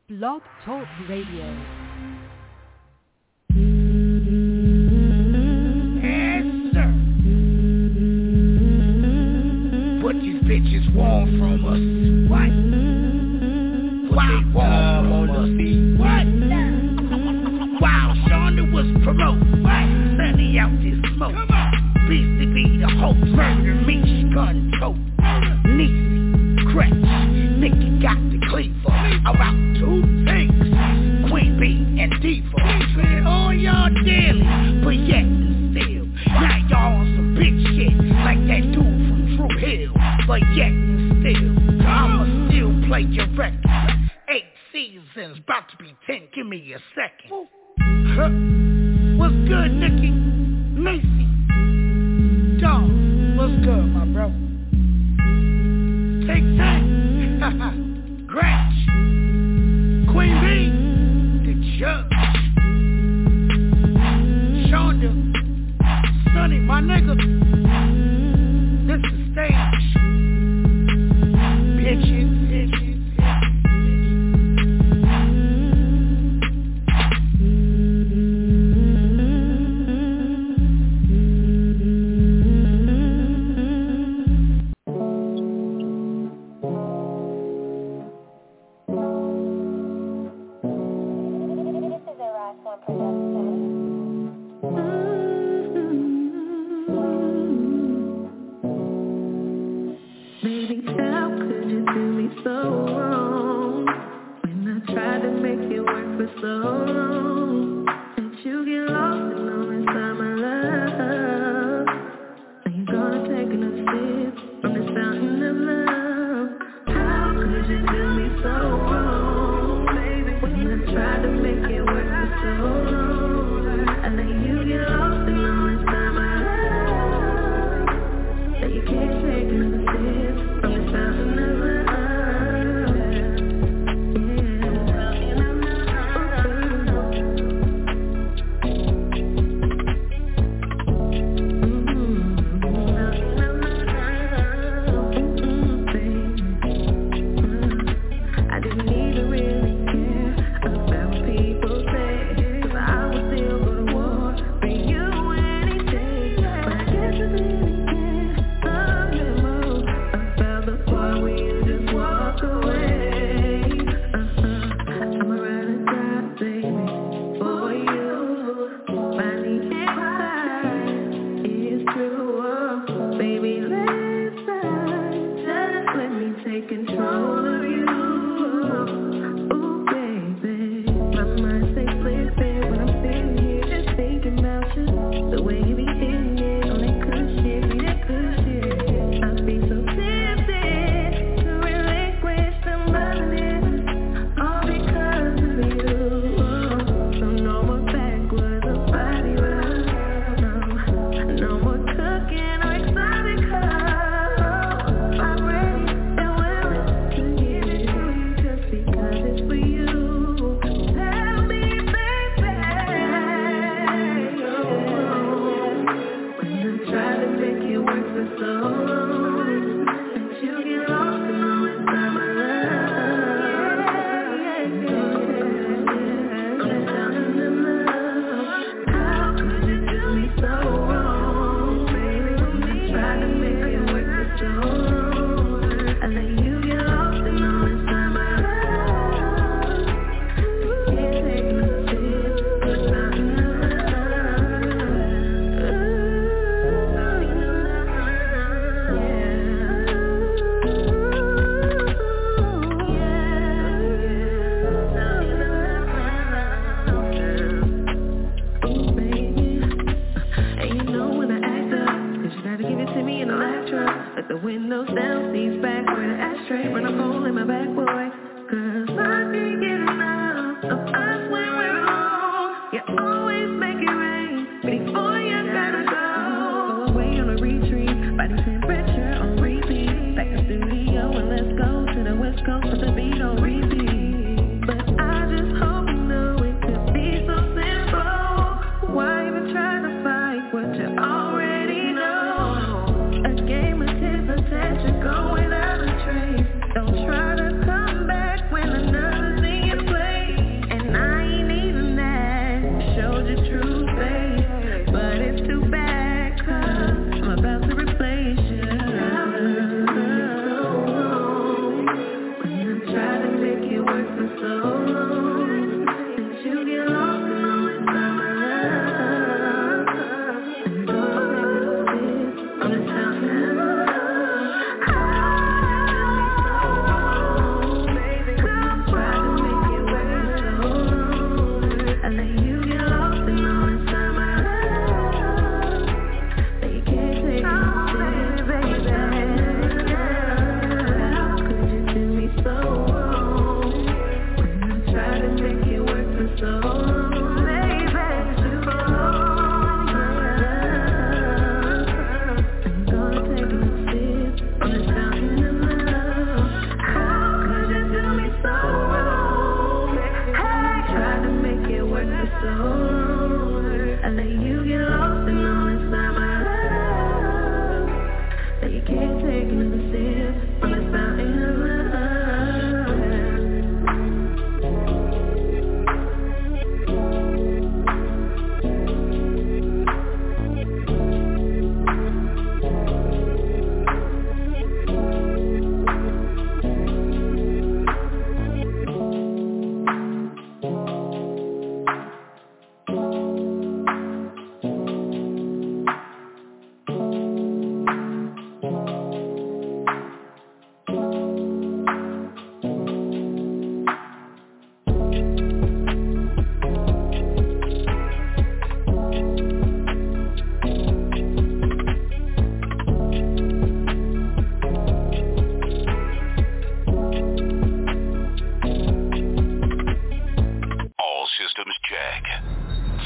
Blog Talk Radio. Yes, sir. What these bitches want from us? What? What they want from us? What? While Shonda was promoting, what? Sunny out this smoke. Beastie be the host, murder me, gun tote. Niecy, Cratch, Nikki got the cleaver. About two things, Queen Bee and Diva. All y'all daily, but yet and still. Now y'all on some big shit, like that dude from Drew Hill. But yet and still, I'ma still play your record. 8 seasons, about to be 10, give me a second. Huh? What's good, Nikki? Macy. Dog, what's good, my bro? Take time. Gratch. Queen Bee. The Judge. Shonda. Sonny, my nigga. This is stage. Bitches.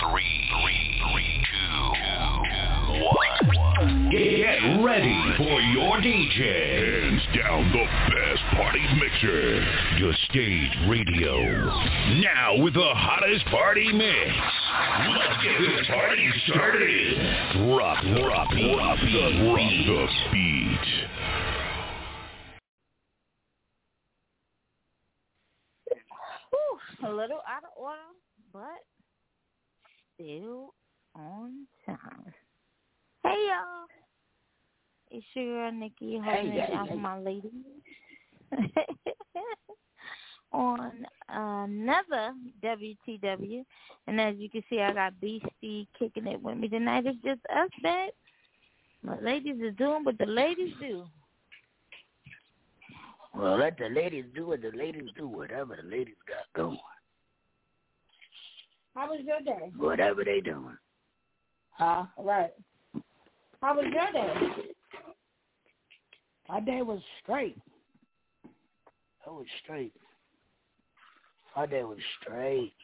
Get ready for your DJ. Hands down the best party mixer. Your Stage Radio. Now with the hottest party mix. Let's get this party started. Rock the beat. A little out of order, but still on time. Hey, y'all. It's your girl, Nikki, holding it down for my ladies. On another WTW. And as you can see, I got BC kicking it with me tonight. It's just us, babe. My ladies are doing what the ladies do. Well, let the ladies do what the ladies do, whatever the ladies got going. How was your day? Whatever they doing. Huh? Right. How was your day? My day was straight. My day was straight.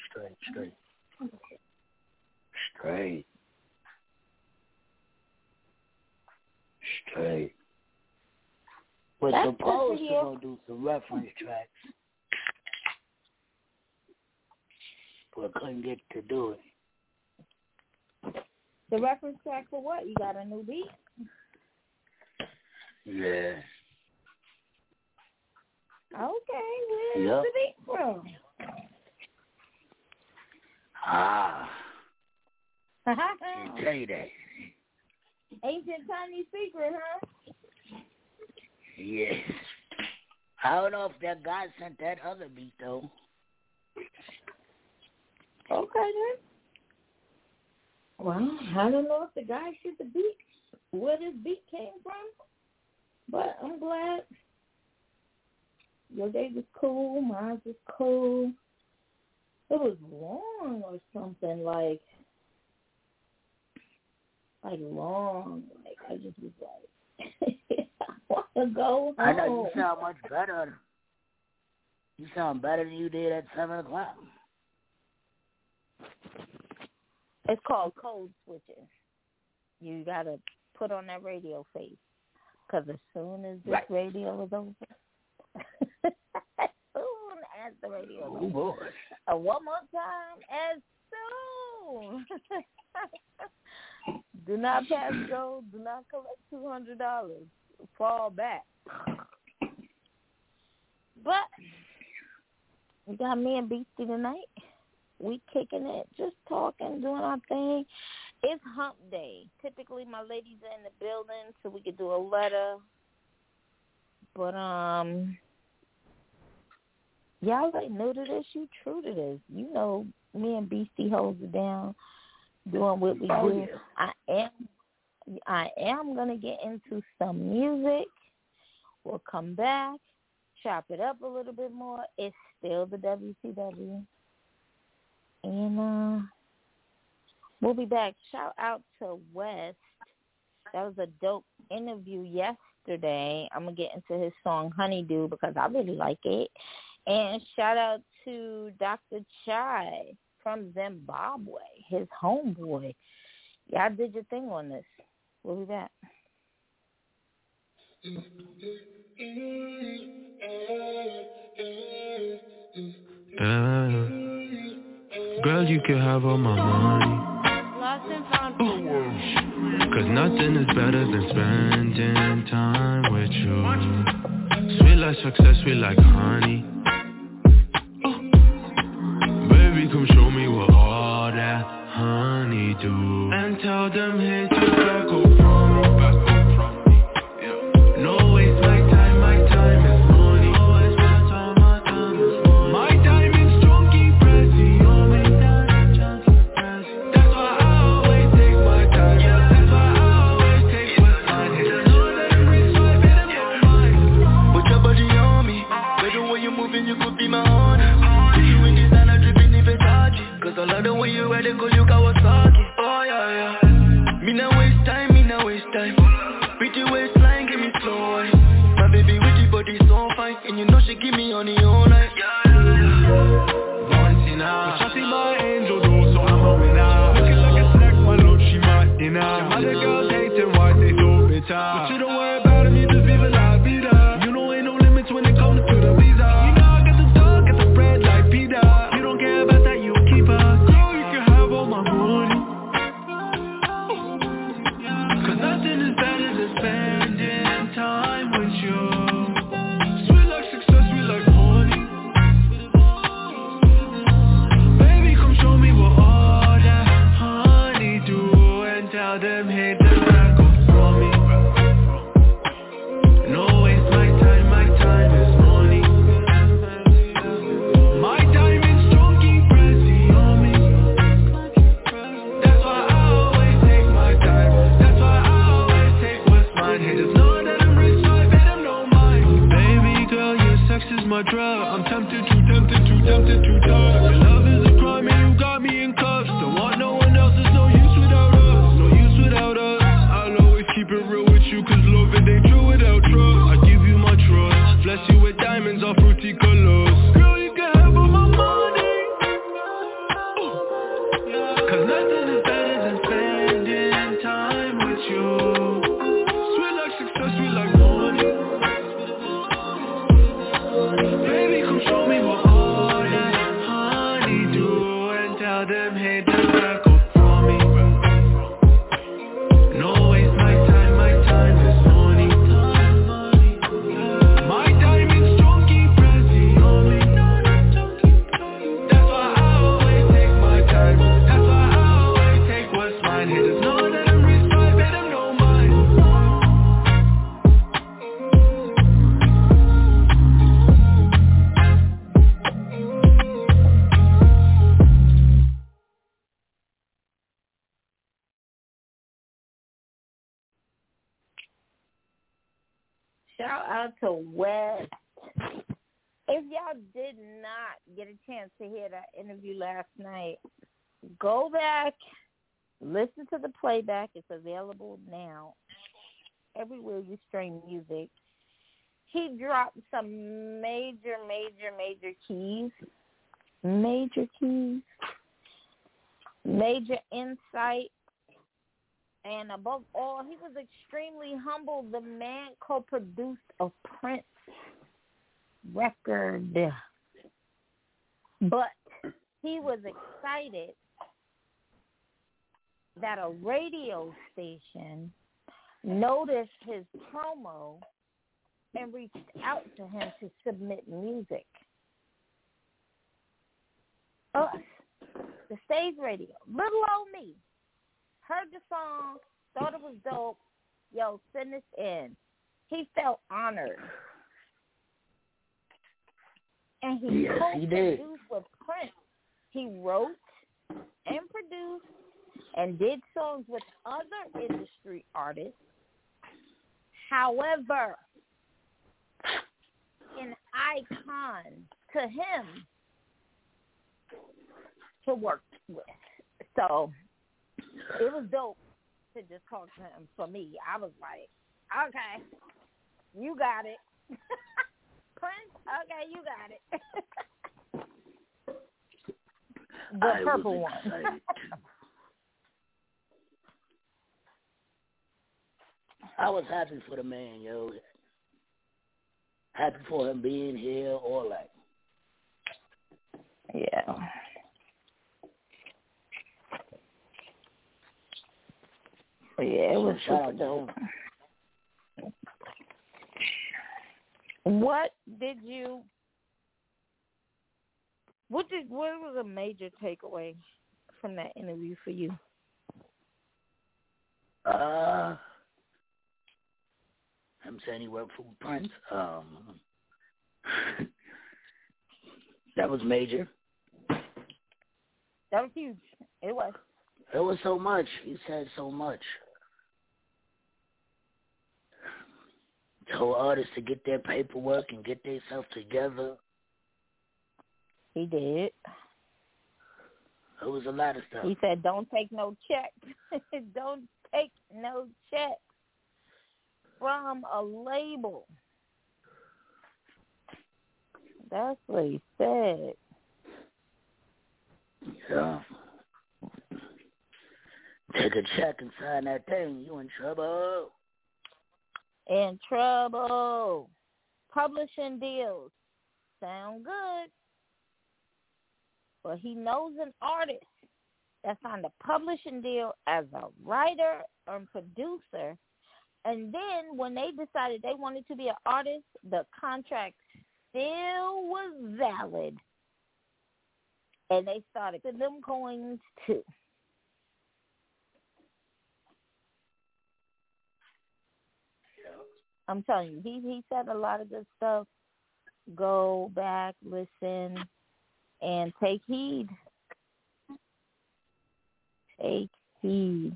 Was supposed to go do some reference tracks, but couldn't get to do it. The reference track for what? You got a new beat? Yeah. Okay, where's the beat from? Can't tell you that. Ancient Chinese secret, huh? Yes. I don't know if that guy sent that other beat, though. Okay, then. Well, I don't know if the guy sent the beat, where this beat came from, but I'm glad your day was cool, mine was cool. It was long or something, like long. Like, I just was like, I want to go home. I know you sound much better. You sound better than you did at 7 o'clock. It's called code switching. You got to put on that radio face. Because as soon as this radio is over, as soon as the radio is over. Boy. One more time, as soon. Do not pass go. Do not collect $200. Fall back. But we got me and Beastie tonight. We kicking it, just talking, doing our thing. It's hump day. Typically, my ladies are in the building, so we could do a letter. But, y'all ain't new to this. You true to this. You know, me and Beastie holds it down, doing what we do. Yeah. I am going to get into some music. We'll come back, chop it up a little bit more. It's still the WCW. And we'll be back. Shout out to West. That was a dope interview yesterday. I'm going to get into his song Honeydew because I really like it. And shout out to Dr. Chai from Zimbabwe, his homeboy. Y'all did your thing on this. We'll be back. Girl, you can have all my money. Lost and found. Cause nothing is better than spending time with you. Sweet like success, sweet like honey. Baby, come show me what all that honey do. And tell them, hey, to back up from me. No waste my time is money. Always spend all my time is money. My time is chunky, pressy, on me. That's why I always take my time. That's why I always take what's mine. Know that I'm rich, so I better know mine. Put your body on me. By the way you're moving, you could be my honor. You in designer dripping in Versace. Cause I love the way you wear it, cause you Kawasaki. Oh yeah, yeah. Me no waste time. Pretty waistline, give me slow wine. My baby with the body so fine. And you know she give me honey all night. Once in a while, but she my angel though, so I'm a winner. tempted to touch. Your love is a crime and you got me in cuffs. Don't want no one else, there's no use without us. No use without us. I'll always keep it real with you, cause loving ain't true without trust. I give you my trust, bless you with diamonds or fruity colors. Girl, you can have all my money, cause nothing is better than spending time with you. Sweet like success, sweet like money. Baby, come show me what all that honey do, and tell them, hey, do that go for me. No waste my time is money. My diamonds chunky, pressy on me. That's why I always take my time. That's why I always take what's mine. Haters know that I'm rich, so I bet them know mine. Shout out to West. If y'all did not get a chance to hear that interview last night, go back, listen to the playback. It's available now everywhere you stream music. He dropped some major keys. Major keys. Major insight. And above all, he was extremely humble. The man co-produced a Prince record. But he was excited that a radio station noticed his promo and reached out to him to submit music. Us, the stage radio, little old me, heard the song, thought it was dope. Yo, send this in. He felt honored. And he co-produced with Prince. He wrote and produced and did songs with other industry artists. However, an icon to him to work with. So it was dope to just talk to him. For me, I was like, okay, you got it. Prince, okay, you got it. The purple one. I was happy for the man, yo. Happy for him being here, all that. Yeah. Yeah, it was super dope. What was a major takeaway from that interview for you? I'm saying he worked for Prince. That was major. That was huge. It was. It was so much. He said so much. Told artists to get their paperwork and get themselves together. He did. It was a lot of stuff. He said, don't take no check. Don't take no check from a label. That's what he said. Yeah. Take a check and sign that thing. You in trouble. In trouble. Publishing deals sound good. But he knows an artist that signed a publishing deal as a writer or producer. And then when they decided they wanted to be an artist, the contract still was valid. And they started getting them coins too. I'm telling you, he said a lot of good stuff. Go back, listen, and take heed. Take heed.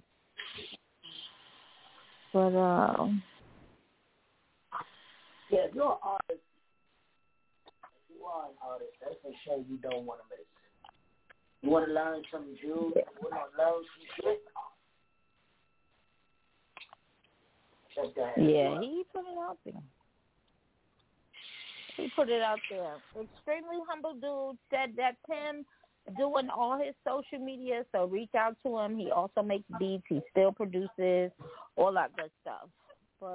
But yeah, if you're an artist, are an artist, that's a shame you don't want to make it. You want to learn some jewels? You want to learn some shit? Check that. Yeah, he put it out there. Extremely humble dude. Said that's him doing all his social media, so reach out to him. He also makes beats. He still produces, all that good stuff. But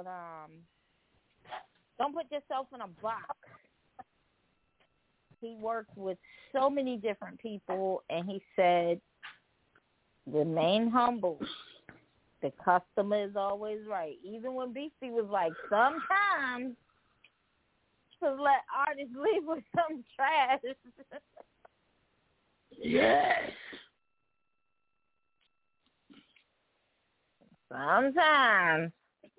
don't put yourself in a box. He worked with so many different people, and he said, remain humble. The customer is always right. Even when Beastie was like, sometimes to let artists leave with some trash. Yes. Sometimes.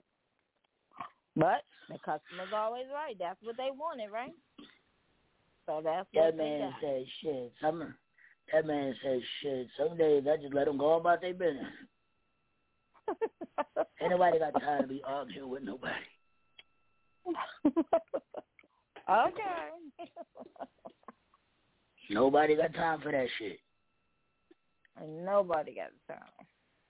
But the customer's always right. That's what they wanted, right? So that's what that man said shit. That man said shit. Some days I just let them go about their business. Ain't nobody got time to be arguing with nobody. Okay. Nobody got time for that shit. And nobody got time.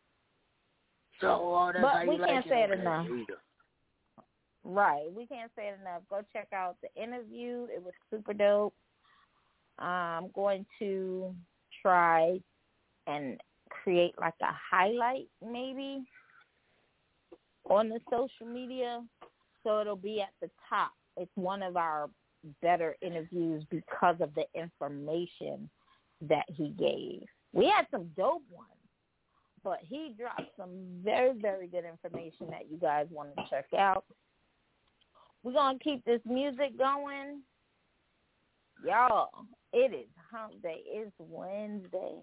So that's but how you we like can't say it enough. Either. Right. We can't say it enough. Go check out the interview. It was super dope. I'm going to try and create like a highlight maybe on the social media so it'll be at the top. It's one of our better interviews because of the information that he gave. We had some dope ones, but he dropped some very, very good information that you guys want to check out. We're going to keep this music going. Y'all, it is hump day. It's Wednesday.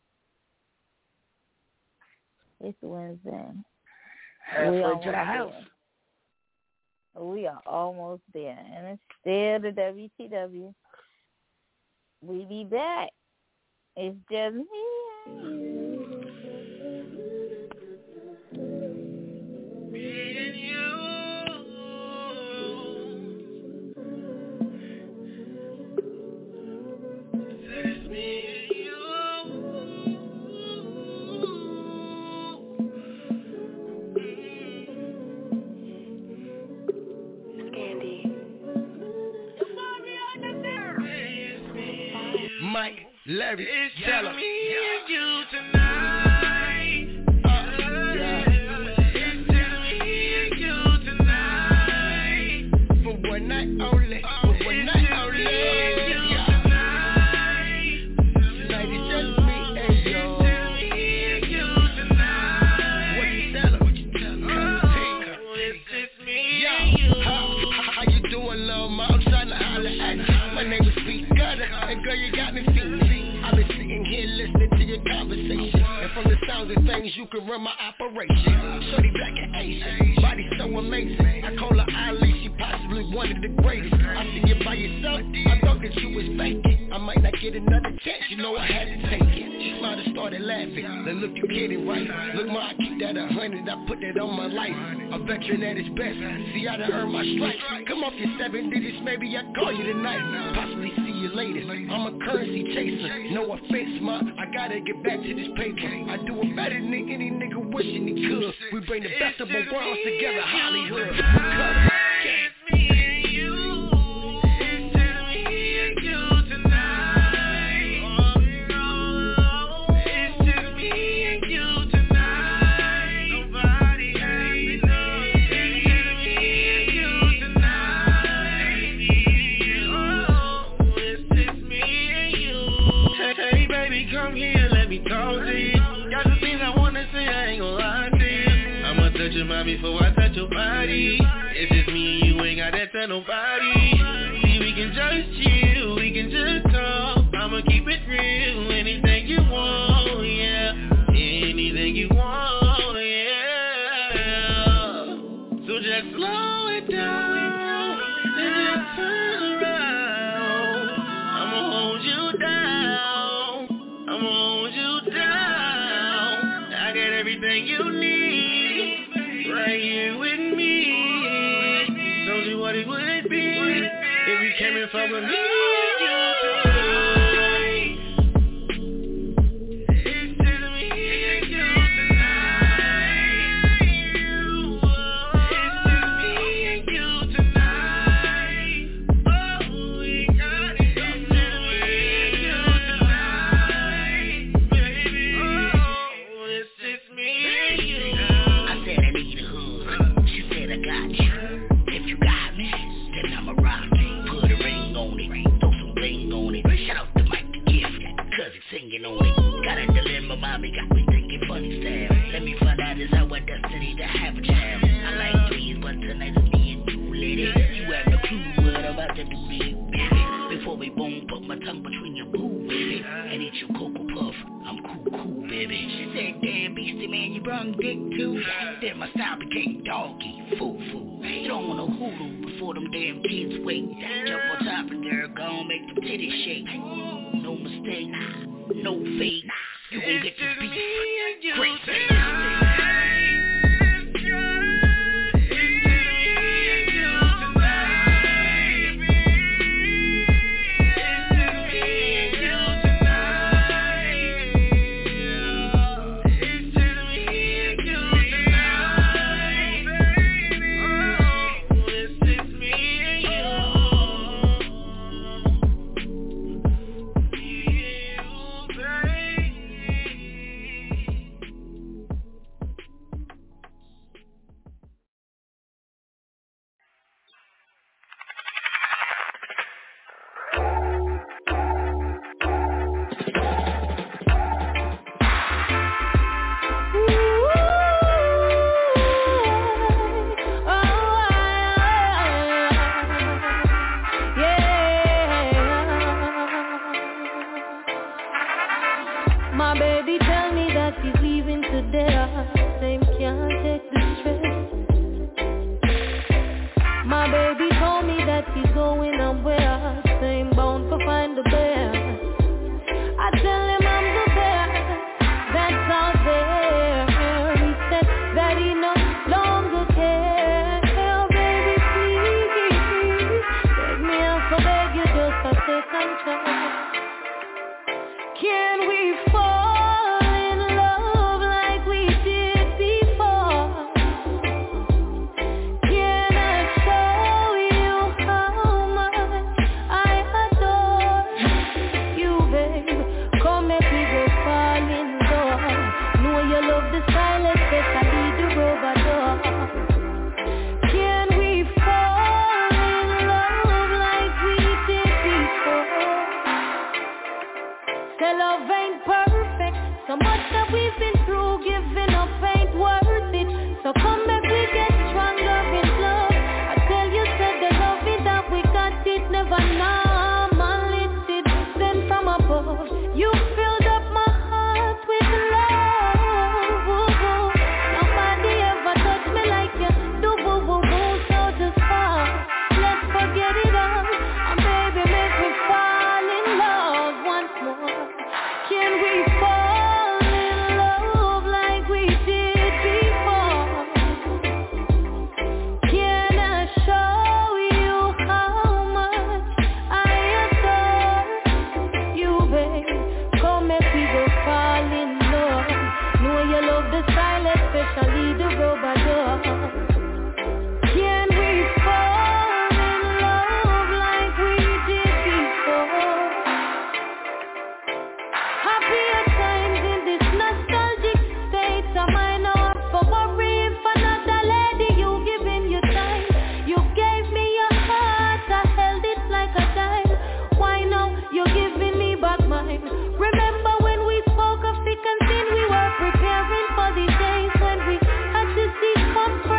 It's Wednesday. Halfway to the house. We are almost there. And it's still the WTW. We be back. It's just me and you. Mike, Larry, tell him. Me and you tonight. It's just me and you tonight. For one night only. For one night only. Tonight it's just me and you. It's just me and you tonight. What you tell him? It's just me and you. How you doing, love? I'm trying to holler at you. My name is Pete Gutter, and girl, you got me feeling. I've been sitting here listening to your conversation, and from the sounds of things, you can run my operation. Shorty black and Asian, body so amazing. I call her Ali, she possibly one of the greatest. I see you by yourself, I thought that you was faking. I might not get another chance, you know I had to take it. She smiled and started laughing. Then look, you kidding, right? Look, ma, I keep that 100, I put that on my life. A veteran at his best. See, I done earned my stripes. Come off your 7 digits, maybe I call you tonight. Possibly see you later. I'm a currency chaser. No offense, ma, I gotta get back to this paper. I do it better than any nigga wishing he could. We bring the best of both worlds together, Hollywood. It's me and you. It's just me and you tonight. It's just me and you tonight. Nobody else knows. It's just me and you tonight. It's just me and you. Hey baby, come here, let me talk to you. Got some things I wanna say, I ain't gon' lie to you. I'ma touch your mind before I touch your body. It's just me and you, ain't gotta tell nobody. See, we can just chill, we can just talk. I'ma keep it real, anything you want, yeah. Anything you want, yeah. So just slow it down and just turn around. I'ma hold you down. I'ma hold you down. I got everything you need right here with me. Told you what it would be if you came and fuck with me. singing on it. Got a dilemma, mommy, got me thinking funny style. Let me find out is our destiny to have a child. I like threes, but tonight is me and you, lady. You have no clue what I'm about to do to you, baby. Before we boom, put my tongue between your boo, baby, and eat your Cocoa Puff. I'm cool, baby. She said, damn, beastie man, you brung dick too. Then my style became doggy, foo. Throwing a hoodoo before them damn kids wait. Jump on top and girl, gon' make them titties shake. No mistake, no fake. You gon' get this beat. Great thing. Comfort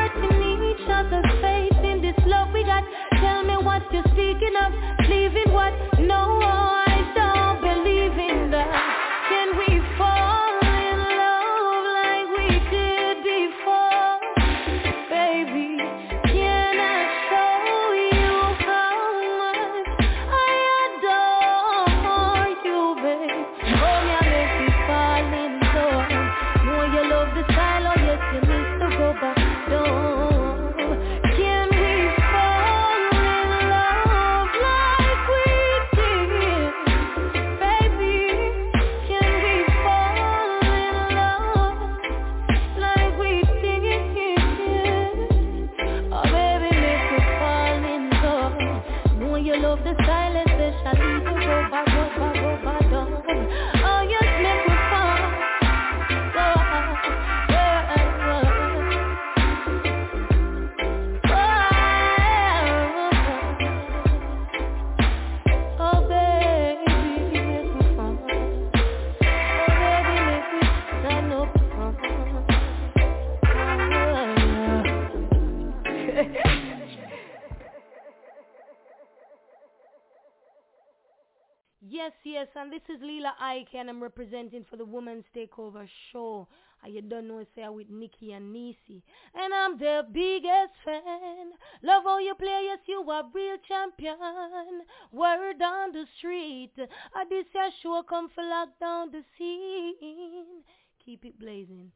yes, and this is Leela Ike, and I'm representing for the Women's Takeover Show. And you don't know, say, with Nikki and Nisi. And I'm their biggest fan. Love how you play, yes, you are real champion. Word on the street. This your show come for lock down the scene. Keep it blazing.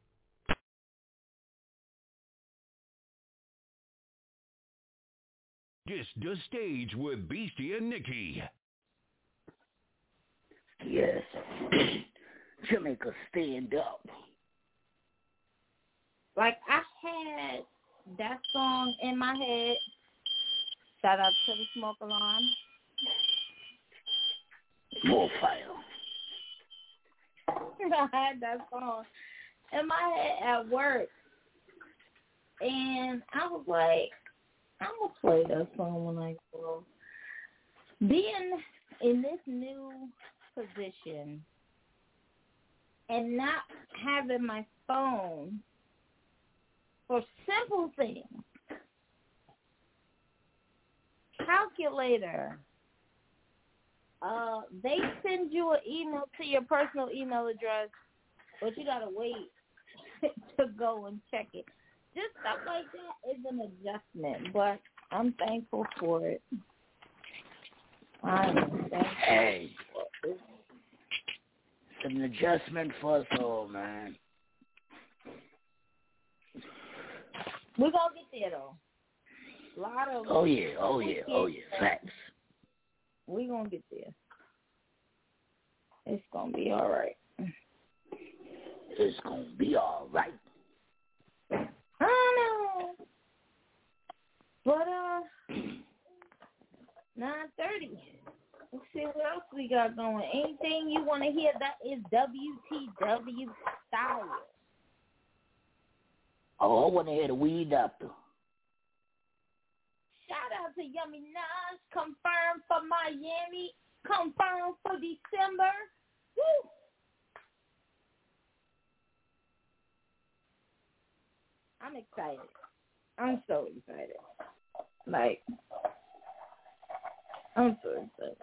Just the stage with Beastie and Nikki. Yes. Jamaica, stand up. Like, I had that song in my head. Shout out to the smoke alarm. More fire. I had that song in my head at work. And I was like, I'm going to play that song when I go. Being in this new position and not having my phone for simple things. Calculator. They send you an email to your personal email address, but you gotta wait to go and check it. Just stuff like that is an adjustment, but I'm thankful for it. I'm thankful. Hey, it's an adjustment for us all, man. We're gonna get there though. A lot of Oh yeah. Facts. We're gonna get there. It's gonna be all right. It's gonna be all right. I know. But 9:30. Let's see what else we got going. Anything you want to hear that is WTW style. Oh, I want to hear the Weed Doctor. Shout out to Yummy Nas, confirmed for Miami, confirmed for December. Woo! I'm excited. I'm so excited. Like, I'm so excited.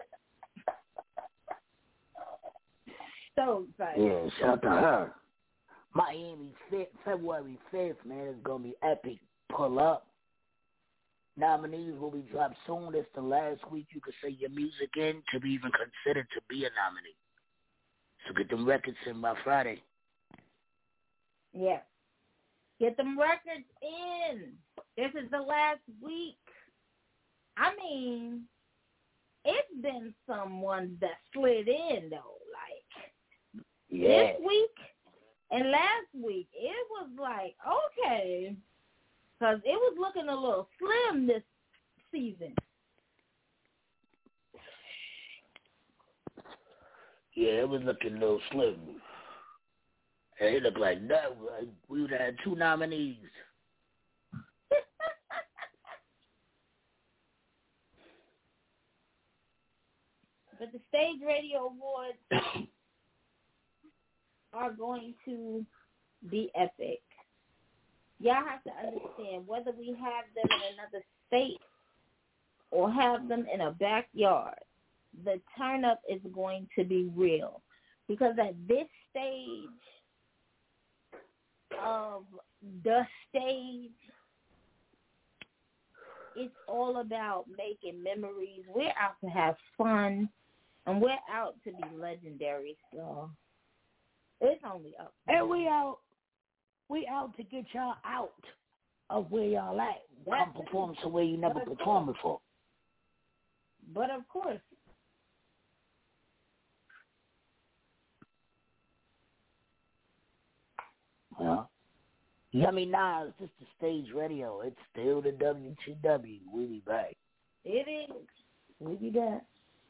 So excited. Yeah, shout out to her. Miami, February 5th, man, it's going to be epic. Pull up. Nominees will be dropped soon. It's the last week you can say your music in to be even considered to be a nominee. So get them records in by Friday. Yeah. Get them records in. This is the last week. I mean, it's been someone that slid in, though. Like, yeah. This week and last week, it was like, okay, because it was looking a little slim this season. Yeah, it was looking a little slim. Hey, it looked like that. We would have had 2 nominees. But the Stage Radio Awards are going to be epic. Y'all have to understand, whether we have them in another state or have them in a backyard, the turn up is going to be real. Because at this stage of the stage, it's all about making memories. We're out to have fun, and we're out to be legendary. So it's only up. And we out to get y'all out of where y'all at. Come perform somewhere you never performed before. But of course. Well, Yummy Nas, this is Stage Radio. It's still the WTW. We'll be back. It is. We'll be back.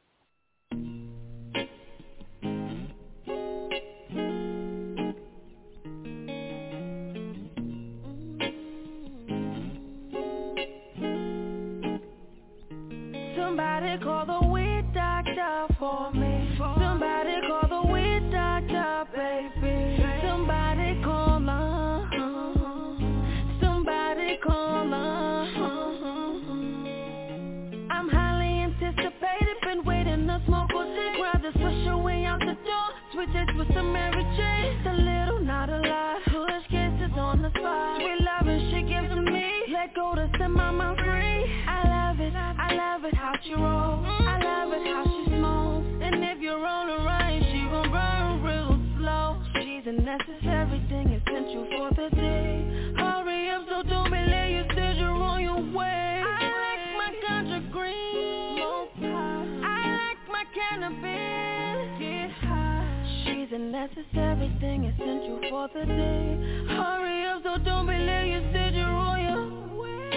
Somebody call the weed doctor for me. Somebody call the weed doctor, baby. Somebody call Somebody call I'm highly anticipated I'm free. I love it how she roll. I love it how she smokes. And if you're on the right, she gon' burn real slow. She's a necessary thing, essential for the day. Hurry up, so don't be late, you said you're on your way. I like my ganja green, I like my cannabis, get high. She's a necessary thing, essential for the day. Hurry up, so don't be late, you said you're on your way.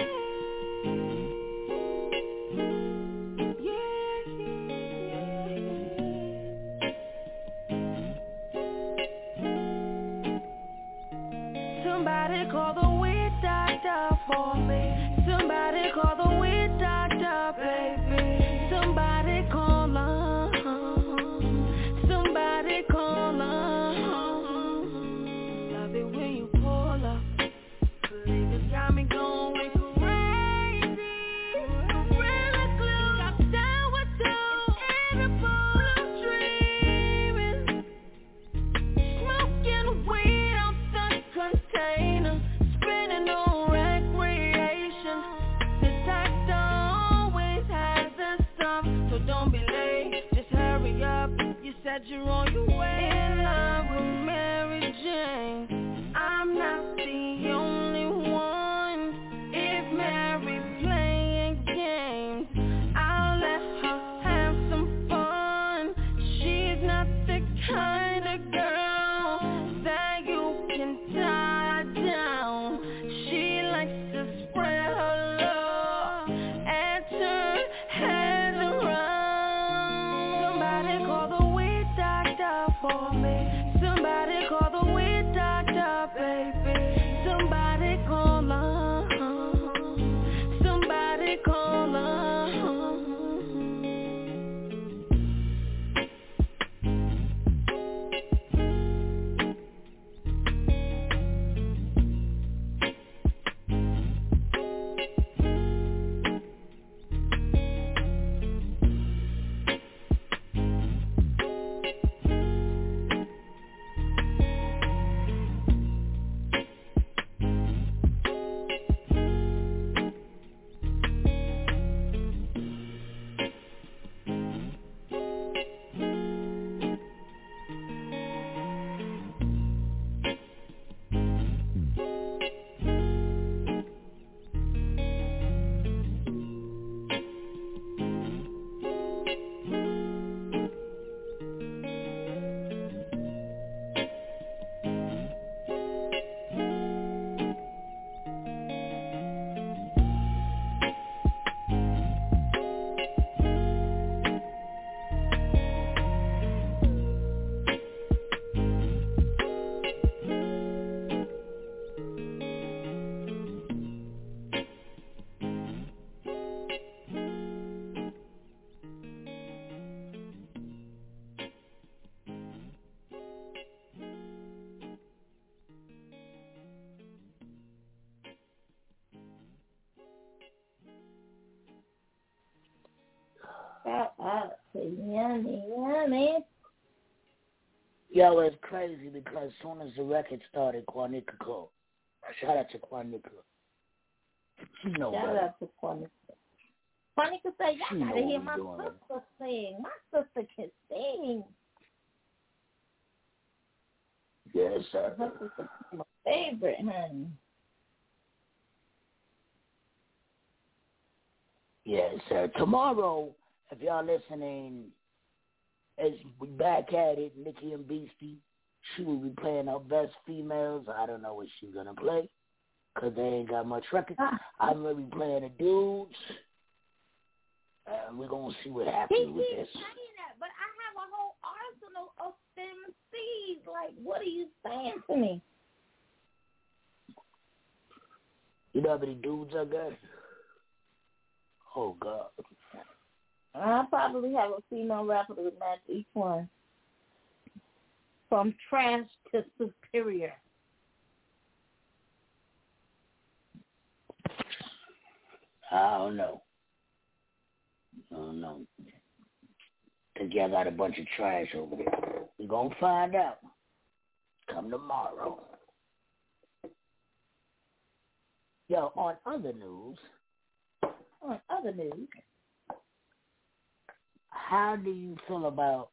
Somebody call the weed doctor for me. Somebody call the weed doctor, baby. Somebody call her. Somebody call her. Love it when you pull up. Believe it's got me going crazy. Gorilla glue. Got down with you in a bowl of dreaming. Smoking weed out the container, spinning on recreation. This doctor always has the stuff, so don't be late, just hurry up. You said you're on your way. In love with Mary Jane, I'm not the only one. If Mary playing games, I'll let her have some fun. She's not the kind of girl that you can tie down. She likes to spread her love and turn heads around. Somebody call the weed doctor for me. Somebody call the weed doctor, baby. Somebody call her. Somebody call her. Shout out to Yummy. Yo, it's crazy because as soon as the record started, Quanica called. Shout out to Quanica. She know Shout better. out to Quanica. Quanica said, She y'all know gotta hear what my we doing. sister sing. My sister can sing. Yes, sir. My sister's my favorite, honey. Yes, sir. Tomorrow, if y'all listening, as we back at it, Nikki and Beastie, she will be playing her best females. I don't know what she's going to play because they ain't got much record. I'm going to be playing the dudes. We're going to see what happens with this. Saying that, but I have a whole arsenal of them seeds. Like, what are you saying to me? You know how many dudes I got? Oh, God. I probably have a female rapper to match each one. From trash to superior. I don't know. Because y'all got a bunch of trash over there. We're going to find out. Come tomorrow. Yo, on other news, On other news, how do you feel about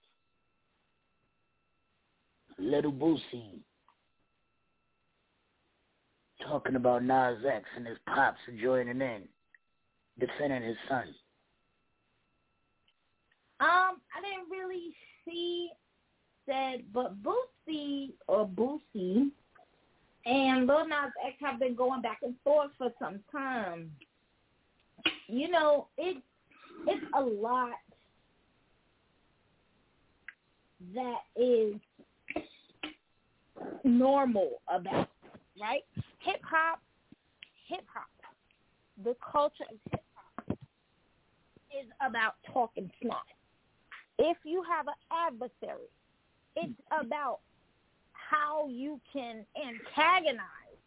Little Boosie talking about Nas X and his pops joining in, defending his son? I didn't really see that, but Boosie and Lil Nas X have been going back and forth for some time. You know, it's a lot that is normal about, right? Hip hop, the culture of hip hop is about talking smack. If you have an adversary, it's about how you can antagonize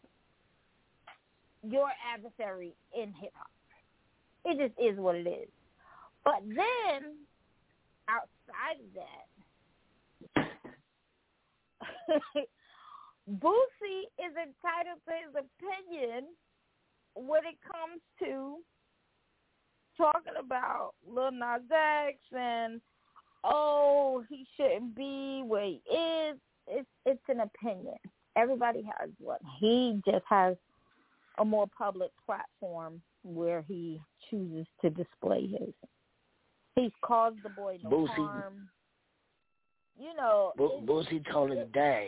your adversary in hip hop. It just is what it is. But then, outside of that, Boosie is entitled to his opinion when it comes to talking about Lil Nas X and, oh, he shouldn't be where he is. It's an opinion. Everybody has one. He just has a more public platform where he chooses to display his. He's caused the boy no harm. You know, Boosie told his dad.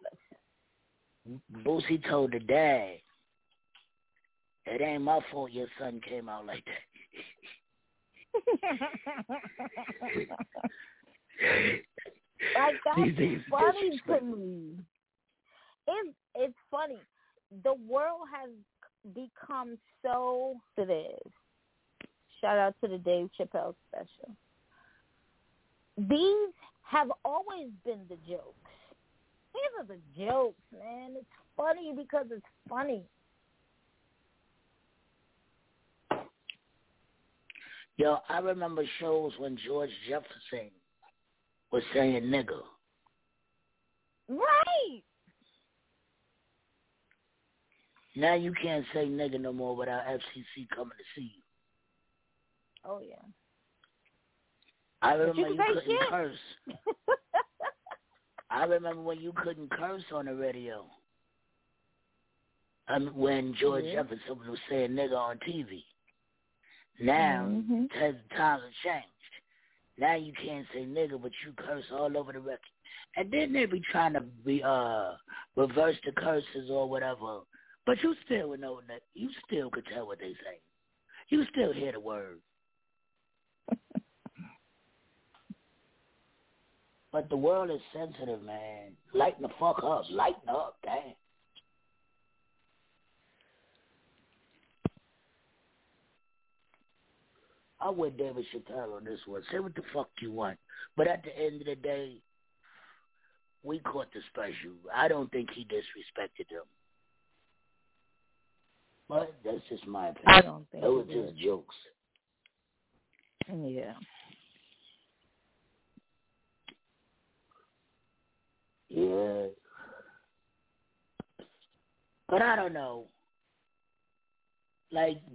Boosie told the dad, it ain't my fault your son came out like that. Like, that's funny to me. It's funny. The world has become so sensitive. Shout out to the Dave Chappelle special. These have always been the jokes. These are the jokes, man. It's funny because it's funny. Yo, I remember shows when George Jefferson was saying nigga. Right. Now you can't say nigga no more without FCC coming to see you. Oh, yeah. I remember you couldn't curse. I remember when you couldn't curse on the radio. When George Jefferson was saying nigga on TV. Now, times have changed. Now you can't say nigga, but you curse all over the record. And then they be trying to reverse the curses or whatever. But you still would know that. You still could tell what they say. You still hear the word. But the world is sensitive, man. Lighten the fuck up. Lighten up, damn. I'm with David Chappelle on this one. Say what the fuck you want. But at the end of the day, we caught the special. I don't think he disrespected them. But that's just my opinion. I don't think it was just jokes. Yeah. Yeah. But I don't know. Like,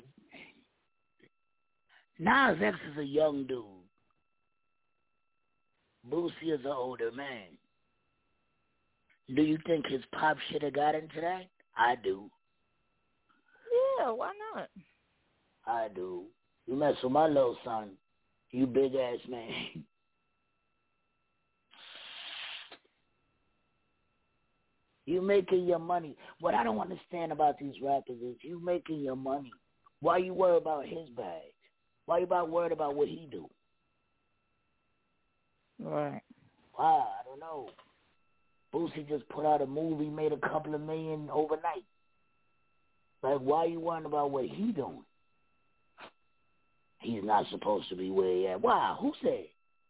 Nas X is a young dude. Boosie is an older man. Do you think his pop should have got into that? I do. Yeah, why not? I do. You mess with my little son, you big ass man. You making your money. What I don't understand about these rappers is you making your money. Why you worry about his bag? Why you worried about what he do? Right. Why? I don't know. Boosie just put out a movie, made a couple of million overnight. Like, why you worrying about what he doing? He's not supposed to be where he at. Wow, who said?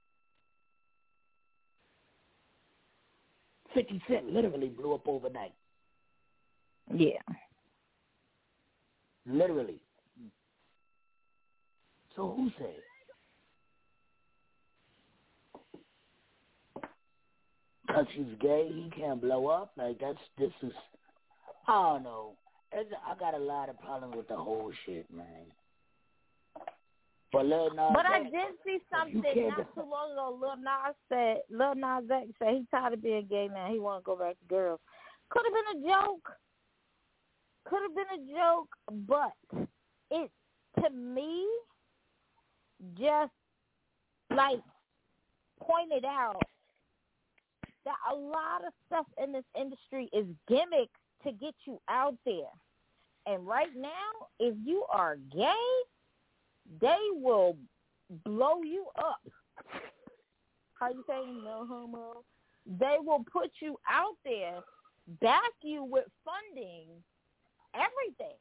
50 Cent literally blew up overnight. Yeah. Literally. So who said? Because he's gay, he can't blow up? Like, this is, I don't know. I got a lot of problems with the whole shit, man. For Lil Nas But I X, did see something not too long ago. Lil Nas X said he's tired of being gay now. He want to go back to girls. Could have been a joke. But it, to me, just like pointed out that a lot of stuff in this industry is gimmicks to get you out there. And right now, if you are gay, they will blow you up. How you saying no homo? They will put you out there, back you with funding, everything.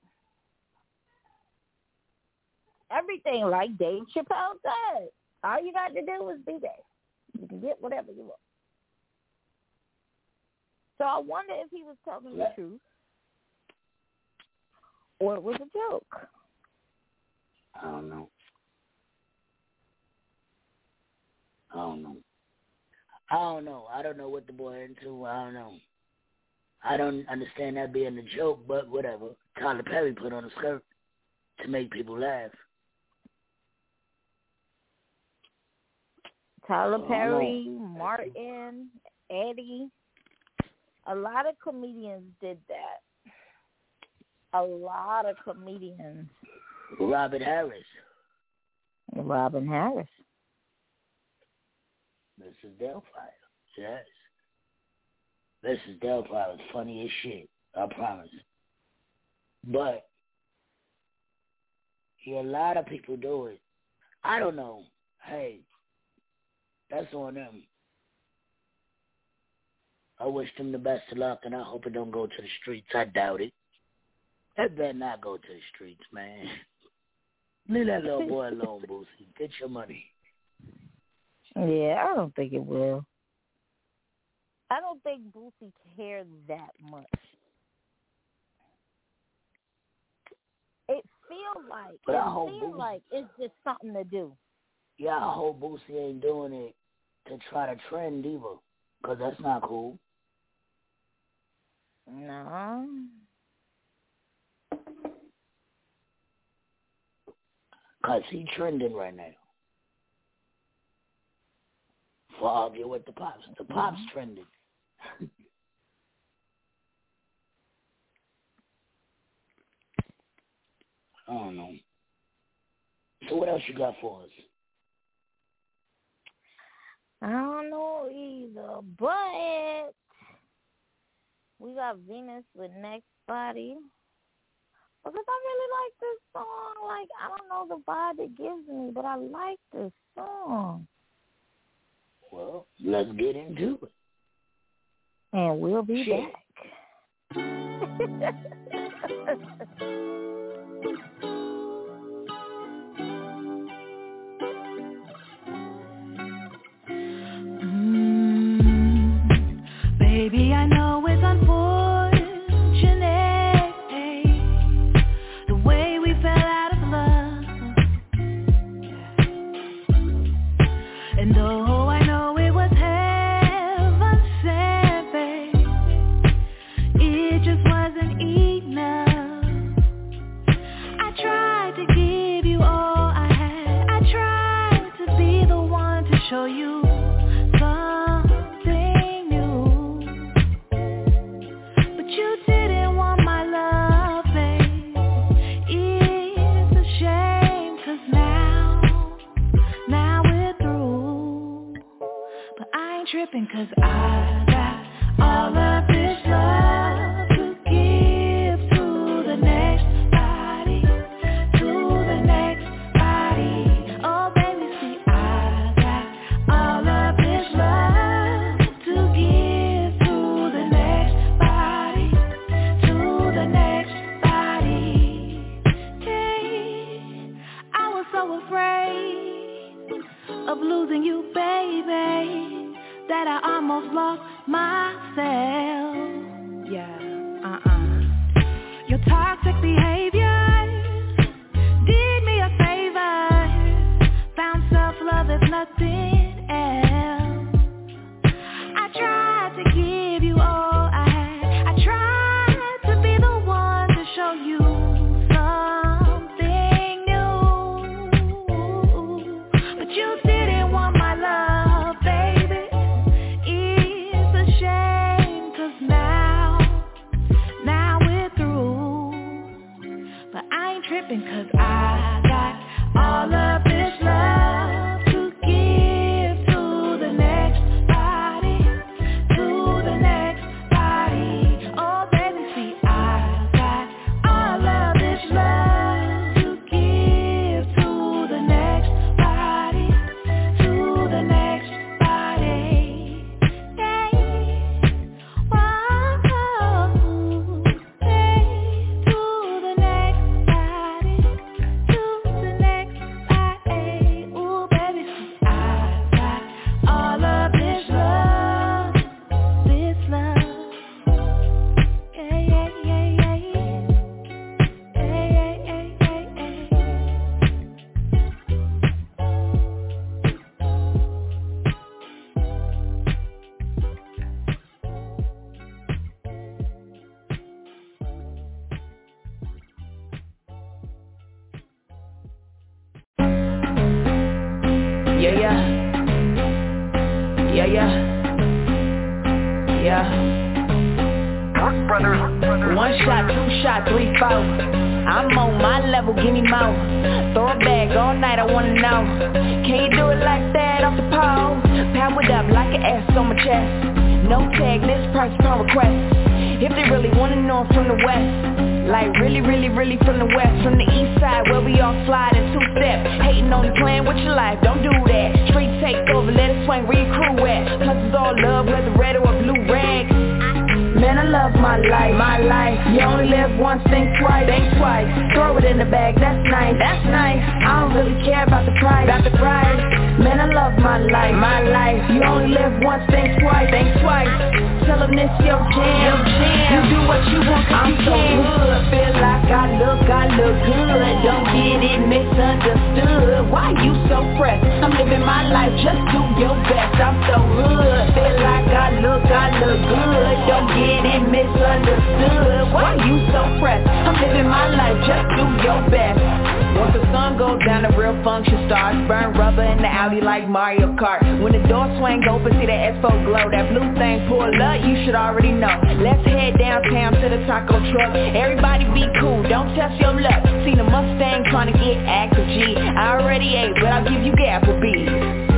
Everything, like Dave Chappelle said. All you got to do is be there. You can get whatever you want. So I wonder if he was telling the truth or it was a joke. I don't know. I don't know what the boy into. I don't know. I don't understand that being a joke, but whatever. Tyler Perry put on a skirt to make people laugh. Tyler Perry, Martin, Eddie. A lot of comedians did that. A lot of comedians. Robin Harris. Mrs. Delphire. Yes. Mrs. Delphire is funny as shit. I promise. But a lot of people do it. I don't know. Hey, that's on them. I wish them the best of luck, and I hope it don't go to the streets. I doubt it. It better not go to the streets, man. Leave that little boy alone, Boosie. Get your money. Yeah, I don't think it will. I don't think Boosie cared that much. It feels like it's just something to do. Yeah, I hope Boosie ain't doing it to try to trend either, because that's not cool. No. Because he trending right now. For argue with the Pops. The Pops trending. I don't know. So what else you got for us? I don't know either, but we got Venus with Next Body. Because I really like this song. Like, I don't know the vibe it gives me, but I like this song. Well, let's get into it. And we'll be back. Baby, I know it's unfortunate the way we fell out of love. And though I know it was heaven sent, babe, it just wasn't enough. I tried to give you all I had. I tried to be the one to show you cause I got all of this love to give to the next body, to the next body. Oh baby, see I got all of this love to give to the next body, to the next body. Hey, I was so afraid of losing you, baby, that I almost lost myself. Yeah, Your toxic behavior did me a favor. Found self-love if nothing else. I tried to give you all I had. I tried to be the one to show you something new. tripping 'cause I got all of this love to give to the next body, to the next body. Oh baby, see I got all of this love to give to the next body, to the next body. Hey, whoa, hey, to the next body, to the next body. Ooh, baby, see I got all of this love, this love. Yeah, yeah, yeah, yeah, yeah. Yeah, yeah, yeah, yeah, yeah. Yeah, yeah. Yeah, yeah. Yeah. One shot, two shot, 3, 4. I'm on my level, give me more. Throw it back all night, I wanna know. Can you do it like that off the pole? Powered up like an S on my chest. No tag, this price per request. If they really wanna know I'm from the west, like really, really, really from the west, from the east side where we all slide in 2-step. Hating on you, playing with your life, don't do that. Street takeover, let it swing, where your crew at. Plus it's all love, whether red or a blue rag. Man, I love my life, my life. You only live once, think twice, think twice. Throw it in the bag, that's nice, that's nice. I don't really care about the price, Man, I love my life, my life. You only live once, think twice, think twice. Tell them this your jam, You do what you want, 'cause I'm so good. Feel like I look good. Don't get it misunderstood. Why you so pressed? I'm living my life, just do your best. I'm so good. Feel like I look good. Don't get it misunderstood. Why you so pressed? I'm living my life, just do your best. Once the sun goes down, the real function starts. Burn rubber in the alley like Mario Kart. When the door swing open, see that S4 glow. That blue thing pull up, you should already know. Let's head downtown to the taco truck. Everybody be cool, don't test your luck. See the Mustang trying to get active G. I already ate, but I'll give you Applebee's.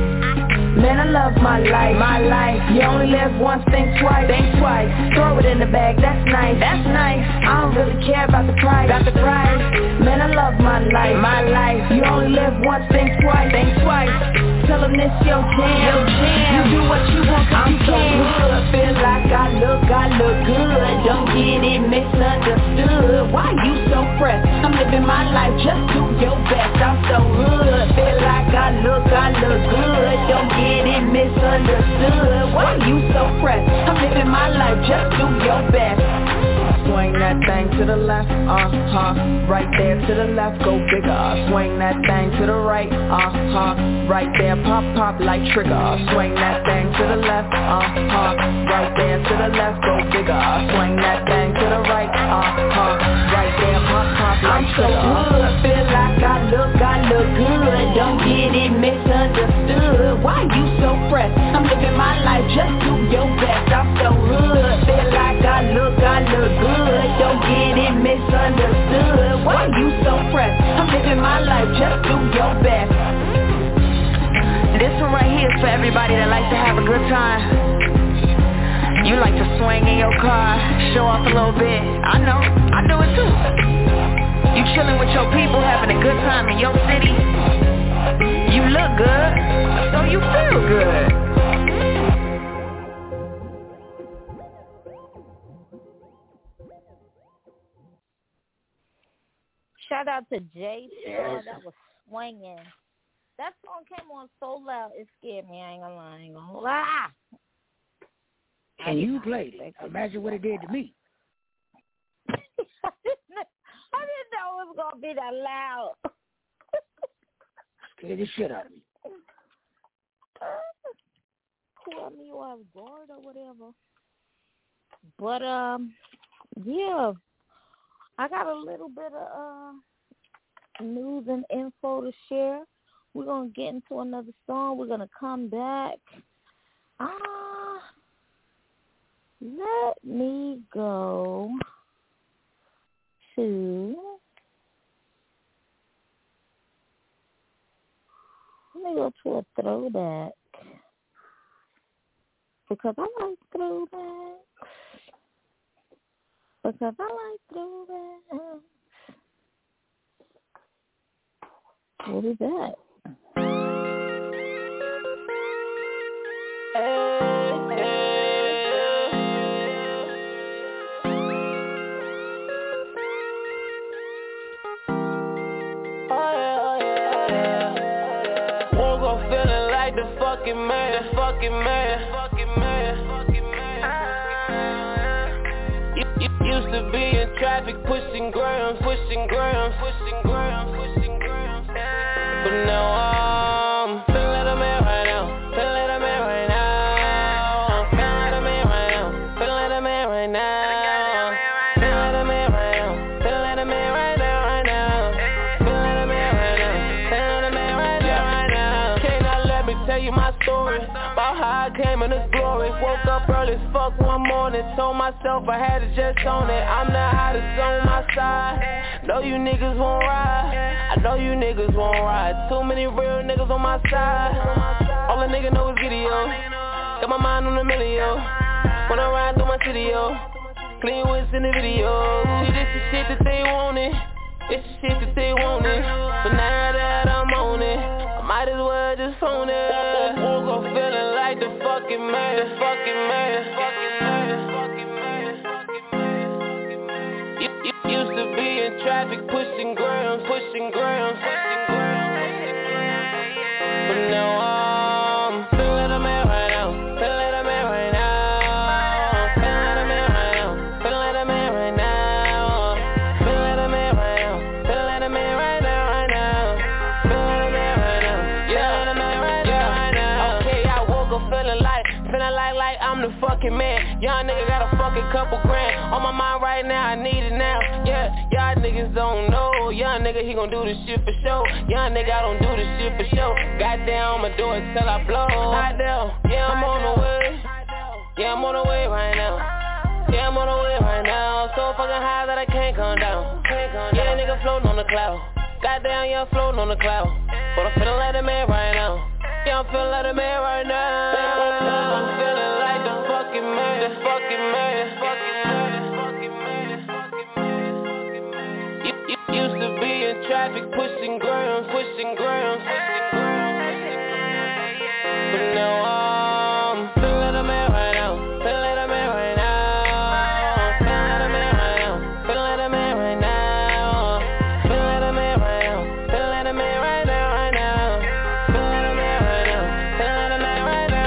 Man, I love my life, my life. You only live once, think twice, think twice. Throw it in the bag, that's nice, that's nice. I don't really care about the price, Man, I love my life, my life. You only live once, think twice, think twice. Tell them this your jam, You do what you want, 'cause I'm so good. Feel like I look good. Don't get it misunderstood. Why you so pressed? I'm living my life, just do your best. I'm so good. Feel like I look good. Don't get it misunderstood. Why you so pressed? I'm living my life, just do your best. Swing that thing to the left, right there to the left, go bigger. Swing that thing to the right, right there, pop like trigger. Swing that thing to the left, right there to the left, go bigger. Swing that thing to the right, right there, pop like trigger. I'm so good, feel like I look good. Don't get it misunderstood. Why you so pressed? I'm living my life, just do your best. I'm so good, feel like I look good. Don't get it misunderstood. Why you so pressed? I'm living my life, just do your best. This one right here is for everybody that likes to have a good time. You like to swing in your car, show off a little bit. I know, I do it too. You chilling with your people, having a good time in your city. You look good, so you feel good. Shout out to Jay Shaw, that was swinging. That song came on so loud, it scared me. I ain't gonna lie. And you played it. Imagine what it did to me. I didn't know it was gonna be that loud. Scared the shit out of me. Caught me off guard or whatever. But yeah. I got a little bit of news and info to share. We're going to get into another song. We're going to come back. Let me go to to a throwback. Because I like throwbacks. What is that? Woke up feeling like the fucking man. Used to be in traffic, pushing grams. But now I'm feeling like a man right now. Feeling like a man right now. Feeling like a man right now. Feeling like a man right now. Feeling like a man right now. Feeling like a man right now. Feeling like a man right now. Feeling like a man right now. Can I let me tell you my story about how I came in this glory? Woke up early as fuck one morning, told myself I had to just own it. I'm the hottest on my side. Know you niggas won't ride. I know you niggas won't ride. Too many real niggas on my side. All a nigga know is video. Got my mind on a million. Wanna ride through my city, yo. Clean whips in the video. See, this is shit that they wanted. It's the shit that they wanted. But now that I'm on it, I might as well just phone it. Woke up feeling like the fucking man. Used to be in traffic, pushing grams. But now I'm feeling like a man right now. Feeling like a man right now. Feeling like a man right now. Feeling like a man right now. Feeling like a man right now. Feeling like a man right now. Feeling like a man right now. Yeah, like a man right now. Okay, I woke up feeling like I'm the fucking man. Young nigga got a fucking couple grand on my mind right now. I need it now. Yeah, y'all niggas don't know. Young nigga, he gon' do this shit for show. Young nigga, I don't do this shit for show. Goddamn, I'ma do it till I blow. Goddamn, yeah, I'm on the way. Yeah, I'm on the way right now. Yeah, I'm on the way right now. So fucking high that I can't come down. Yeah, nigga floating on the cloud. Goddamn, yeah, I'm floating on the cloud. But I'm feeling like a man right now. Yeah, I'm feeling like a man right now. I'm feeling like the fucking man. Used to be in traffic, pushing grams. But now I'm feeling like a man right now. Feeling like a man right now. Feeling like a man right now. Feeling like a man right now. Feeling like a man right now. Feeling like a man right now. Feeling like a man right now. Feeling like a man right now.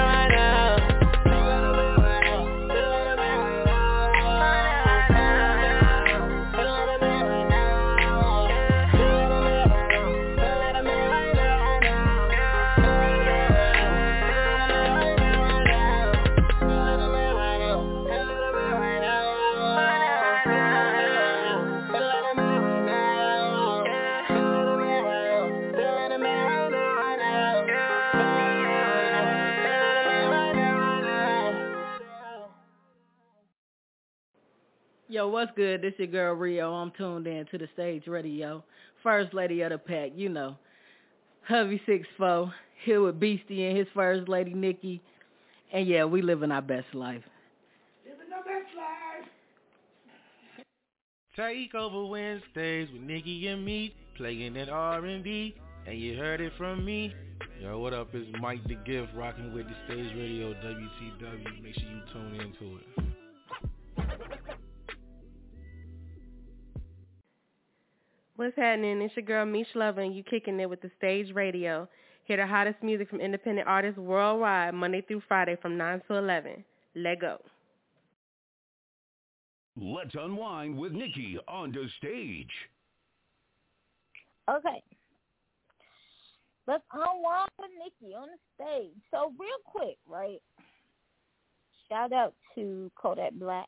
Yo, what's good? This your girl Rio. I'm tuned in to the Stage Radio. First lady of the pack, you know. Hubby 6'4", here with Beastie and his first lady Nikki. And yeah, we living our best life. Living our best life. Take over Wednesdays with Nikki and me, playing that R&B, and you heard it from me. Yo, what up? It's Mike the Gift, rocking with the Stage Radio WTW. Make sure you tune into it. What's happening? It's your girl, Mish Lover, and you kicking it with the Stage Radio. Hear the hottest music from independent artists worldwide, Monday through Friday from 9 to 11. Let go. Let's unwind with Nikki on the stage. Okay. Let's unwind with Nikki on the stage. So real quick, right? Shout out to Kodak Black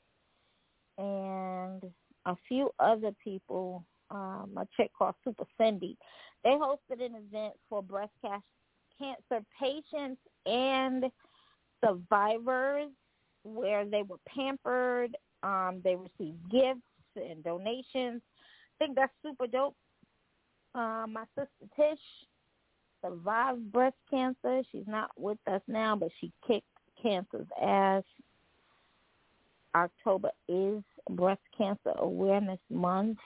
and a few other people. A chick called Super Cindy. They hosted an event for breast cancer patients and survivors where they were pampered. They received gifts and donations. I think that's super dope. My sister Tish survived breast cancer. She's not with us now, but she kicked cancer's ass. October is Breast Cancer Awareness Month.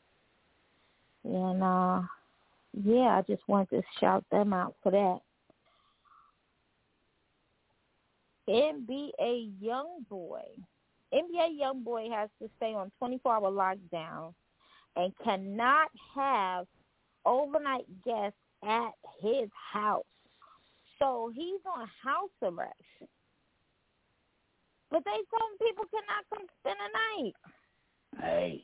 And, I just wanted to shout them out for that. NBA Youngboy has to stay on 24-hour lockdown and cannot have overnight guests at his house. So he's on house arrest. But they told him people cannot come spend the night. Hey.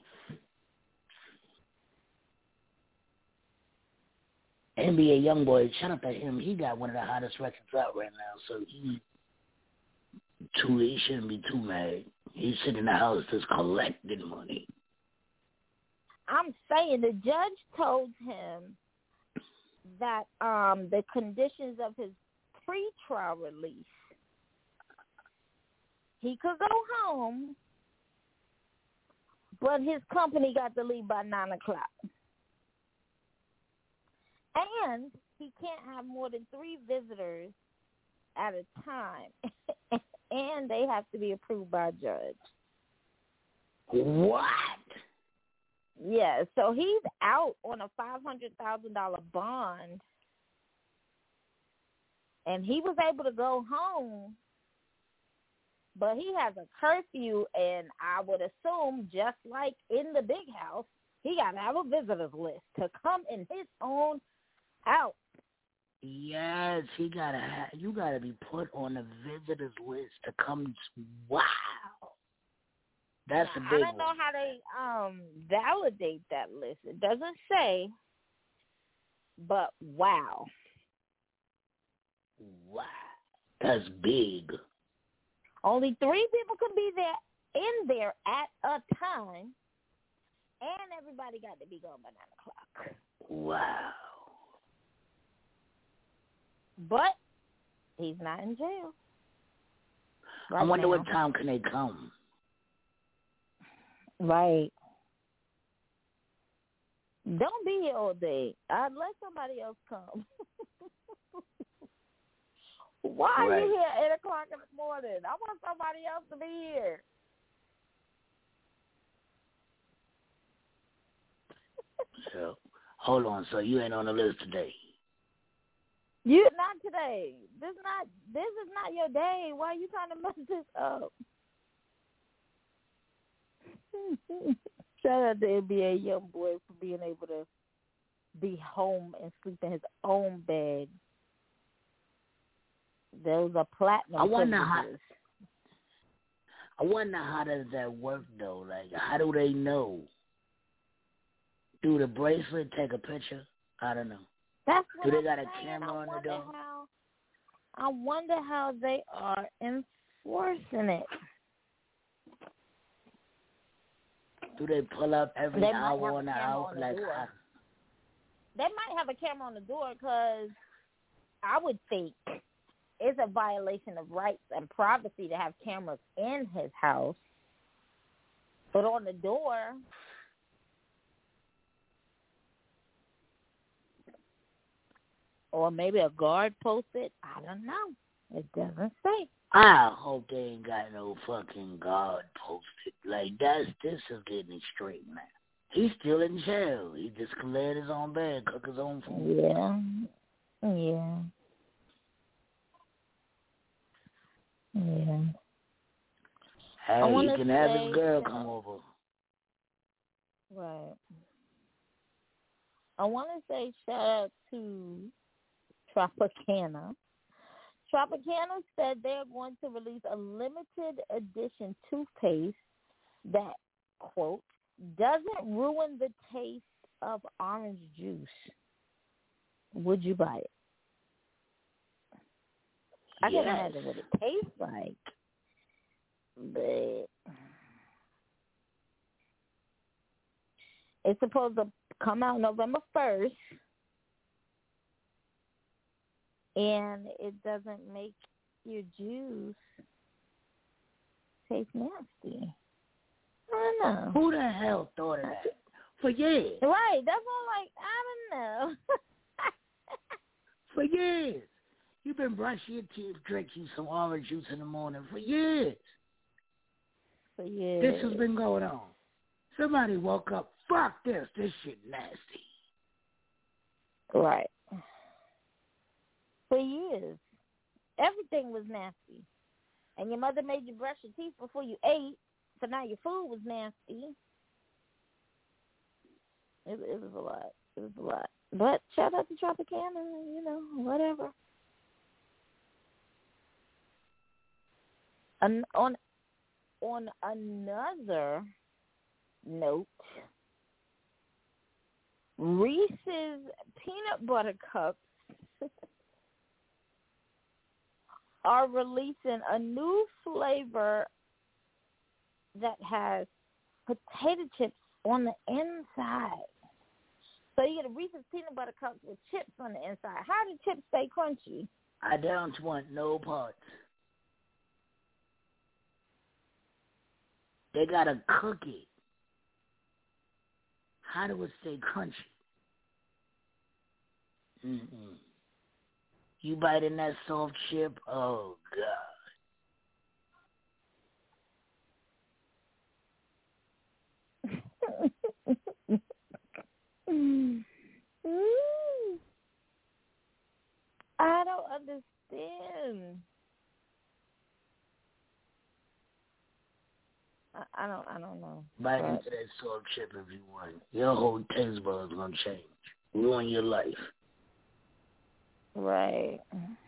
NBA Youngboy, shout out to him. He got one of the hottest records out right now, so he shouldn't be too mad. He's sitting in the house just collecting money. I'm saying the judge told him that the conditions of his pretrial release, he could go home, but his company got to leave by 9 o'clock. And he can't have more than 3 visitors at a time. And they have to be approved by a judge. What? Yeah, so he's out on a $500,000 bond. And he was able to go home, but he has a curfew, and I would assume, just like in the big house, he got to have a visitors list to come in his own house. Yes, you gotta be put on the visitors list to come. Wow, that's a big one. I don't know how they validate that list. It doesn't say, but wow, that's big. Only 3 people can be there at a time, and everybody got to be gone by 9 o'clock. Wow. But he's not in jail. I wonder what time can they come. Right. Don't be here all day. I'd let somebody else come. Why are you here at 8 o'clock in the morning? I want somebody else to be here. So, hold on. So you ain't on the list today? You not today. This is not your day. Why are you trying to mess this up? Shout out to NBA Youngboy for being able to be home and sleep in his own bed. Those are platinum. I wonder how does that work though? Like, how do they know? Do the bracelet take a picture? I don't know. Do they got a camera on the door? I wonder how they are enforcing it. Do they pull up every hour on the hour? They might have a camera on the door because I would think it's a violation of rights and privacy to have cameras in his house. But on the door, or maybe a guard posted. I don't know. It doesn't say. I hope they ain't got no fucking guard posted. Like, this is getting straight, man. He's still in jail. He just can lay in his own bed, cook his own food. Yeah. Hey, he can have his girl come over. Right. I want to say shout out to Tropicana. Tropicana said they're going to release a limited edition toothpaste that, quote, doesn't ruin the taste of orange juice. Would you buy it? I can imagine what it tastes like. But it's supposed to come out November 1st. And it doesn't make your juice taste nasty. I don't know. Who the hell thought of that? For years. Right. That's all. Like, I don't know. For years. You've been brushing your teeth, drinking some orange juice in the morning for years. For years. This has been going on. Somebody woke up, fuck this shit nasty. Right. For years. Everything was nasty. And your mother made you brush your teeth before you ate, so now your food was nasty. It was a lot. It was a lot. But shout out to Tropicana, whatever. On another note, Reese's Peanut Butter Cups are releasing a new flavor that has potato chips on the inside. So you get a Reese's Peanut Butter Cups with chips on the inside. How do chips stay crunchy? I don't want no parts. They gotta cook it. How do it stay crunchy? You bite in that soft chip, oh God. I don't understand. I don't know. Bite into that soft chip if you want. Your whole taste buds gonna change. Ruin your life. Right.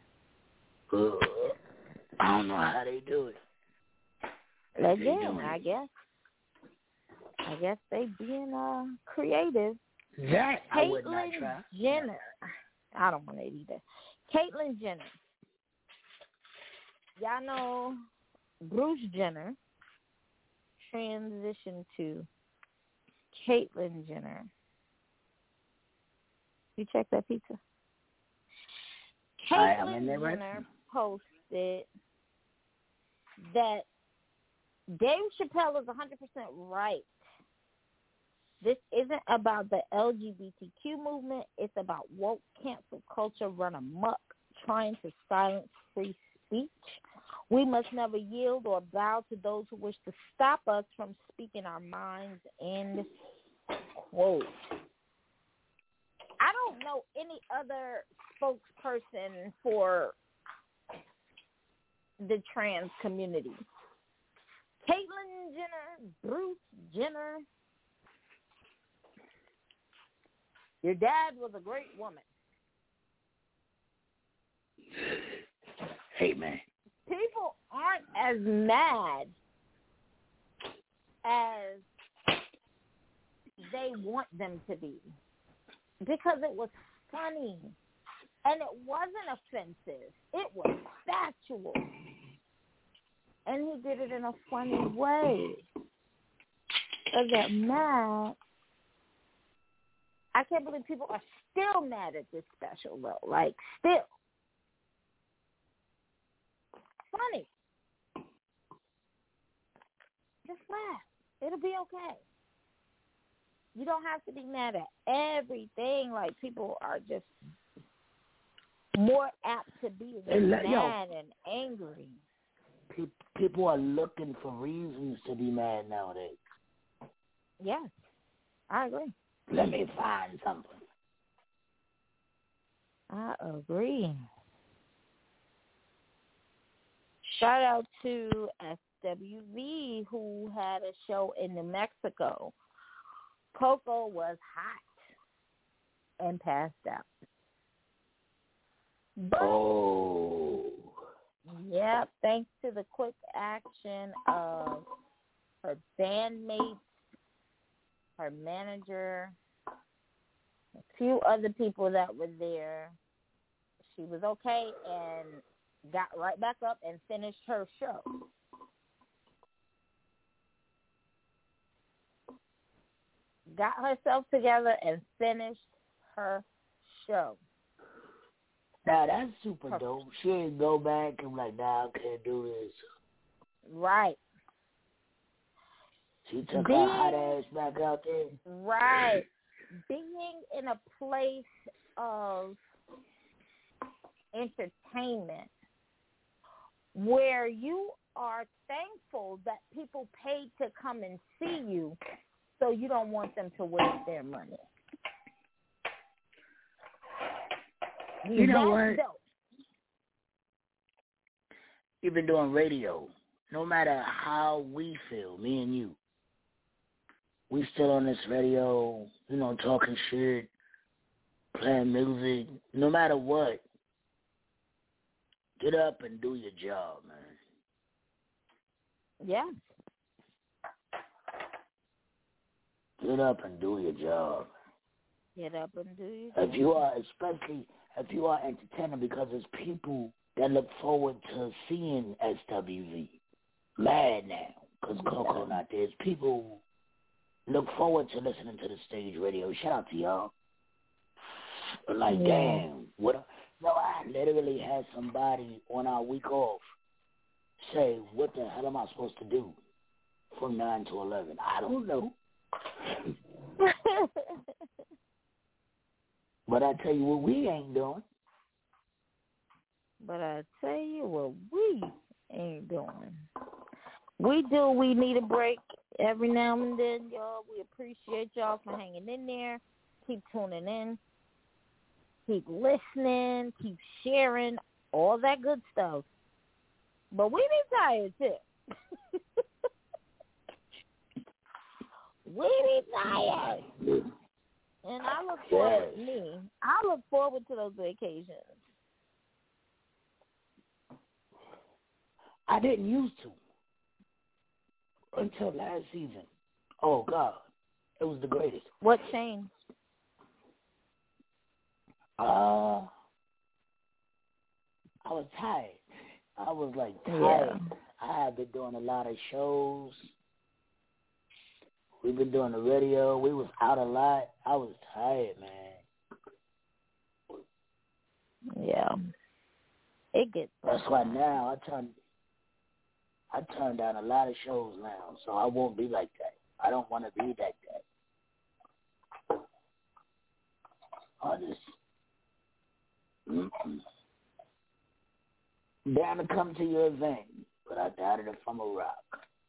I don't know how they do it. Again, I guess they being creative. That I would not try. Jenner. I don't want it either. Caitlyn Jenner. Y'all know Bruce Jenner transitioned to Caitlyn Jenner. You check that pizza? Caitlyn Jenner posted that Dave Chappelle is 100% right. This isn't about the LGBTQ movement. It's about woke cancel culture run amok, trying to silence free speech. We must never yield or bow to those who wish to stop us from speaking our minds, end quote. I don't know any other spokesperson for the trans community. Caitlyn Jenner, Bruce Jenner. Your dad was a great woman. Hey, man. People aren't as mad as they want them to be because it was funny. And it wasn't offensive. It was factual. And he did it in a funny way. I got mad. I can't believe people are still mad at this special, though. Like, still. Funny. Just laugh. It'll be okay. You don't have to be mad at everything. Like, people are just more apt to be mad and angry. People are looking for reasons to be mad nowadays. Yes, I agree. Let me find something. I agree. Shout out to SWV who had a show in New Mexico. Coco was hot and passed out. But, yep, thanks to the quick action of her bandmates, her manager, a few other people that were there, she was okay and got right back up and finished her show. Got herself together and finished her show. Now, that's super dope. She didn't go back and be like, nah, I can't do this. Right. She took her hot ass back out there. Right. Being in a place of entertainment where you are thankful that people paid to come and see you, so you don't want them to waste their money. You know what? Dope. You've been doing radio. No matter how we feel, me and you, we still on this radio, talking shit, playing music. No matter what, get up and do your job, man. Yeah. Get up and do your job. Get up and do your job. Especially if you are entertaining, because there's people that look forward to seeing SWV. Mad now, because Coco not there. There's people look forward to listening to the stage radio. Shout out to y'all. Like, damn. I literally had somebody on our week off say, what the hell am I supposed to do from 9 to 11? I don't know. But I tell you what we ain't doing. But I tell you what we ain't doing. We need a break every now and then, y'all. We appreciate y'all for hanging in there. Keep tuning in. Keep listening. Keep sharing. All that good stuff. But we be tired, too. We be tired. And I look forward to those vacations. I didn't used to until last season. Oh, God. It was the greatest. What changed? I was tired. I was, tired. Yeah. I had been doing a lot of shows. We've been doing the radio. We was out a lot. I was tired, man. Yeah. It gets That's why now I turn down a lot of shows now, so I won't be like that. I don't want to be like that. Down to come to your event, but I doubt it if I'm a rock.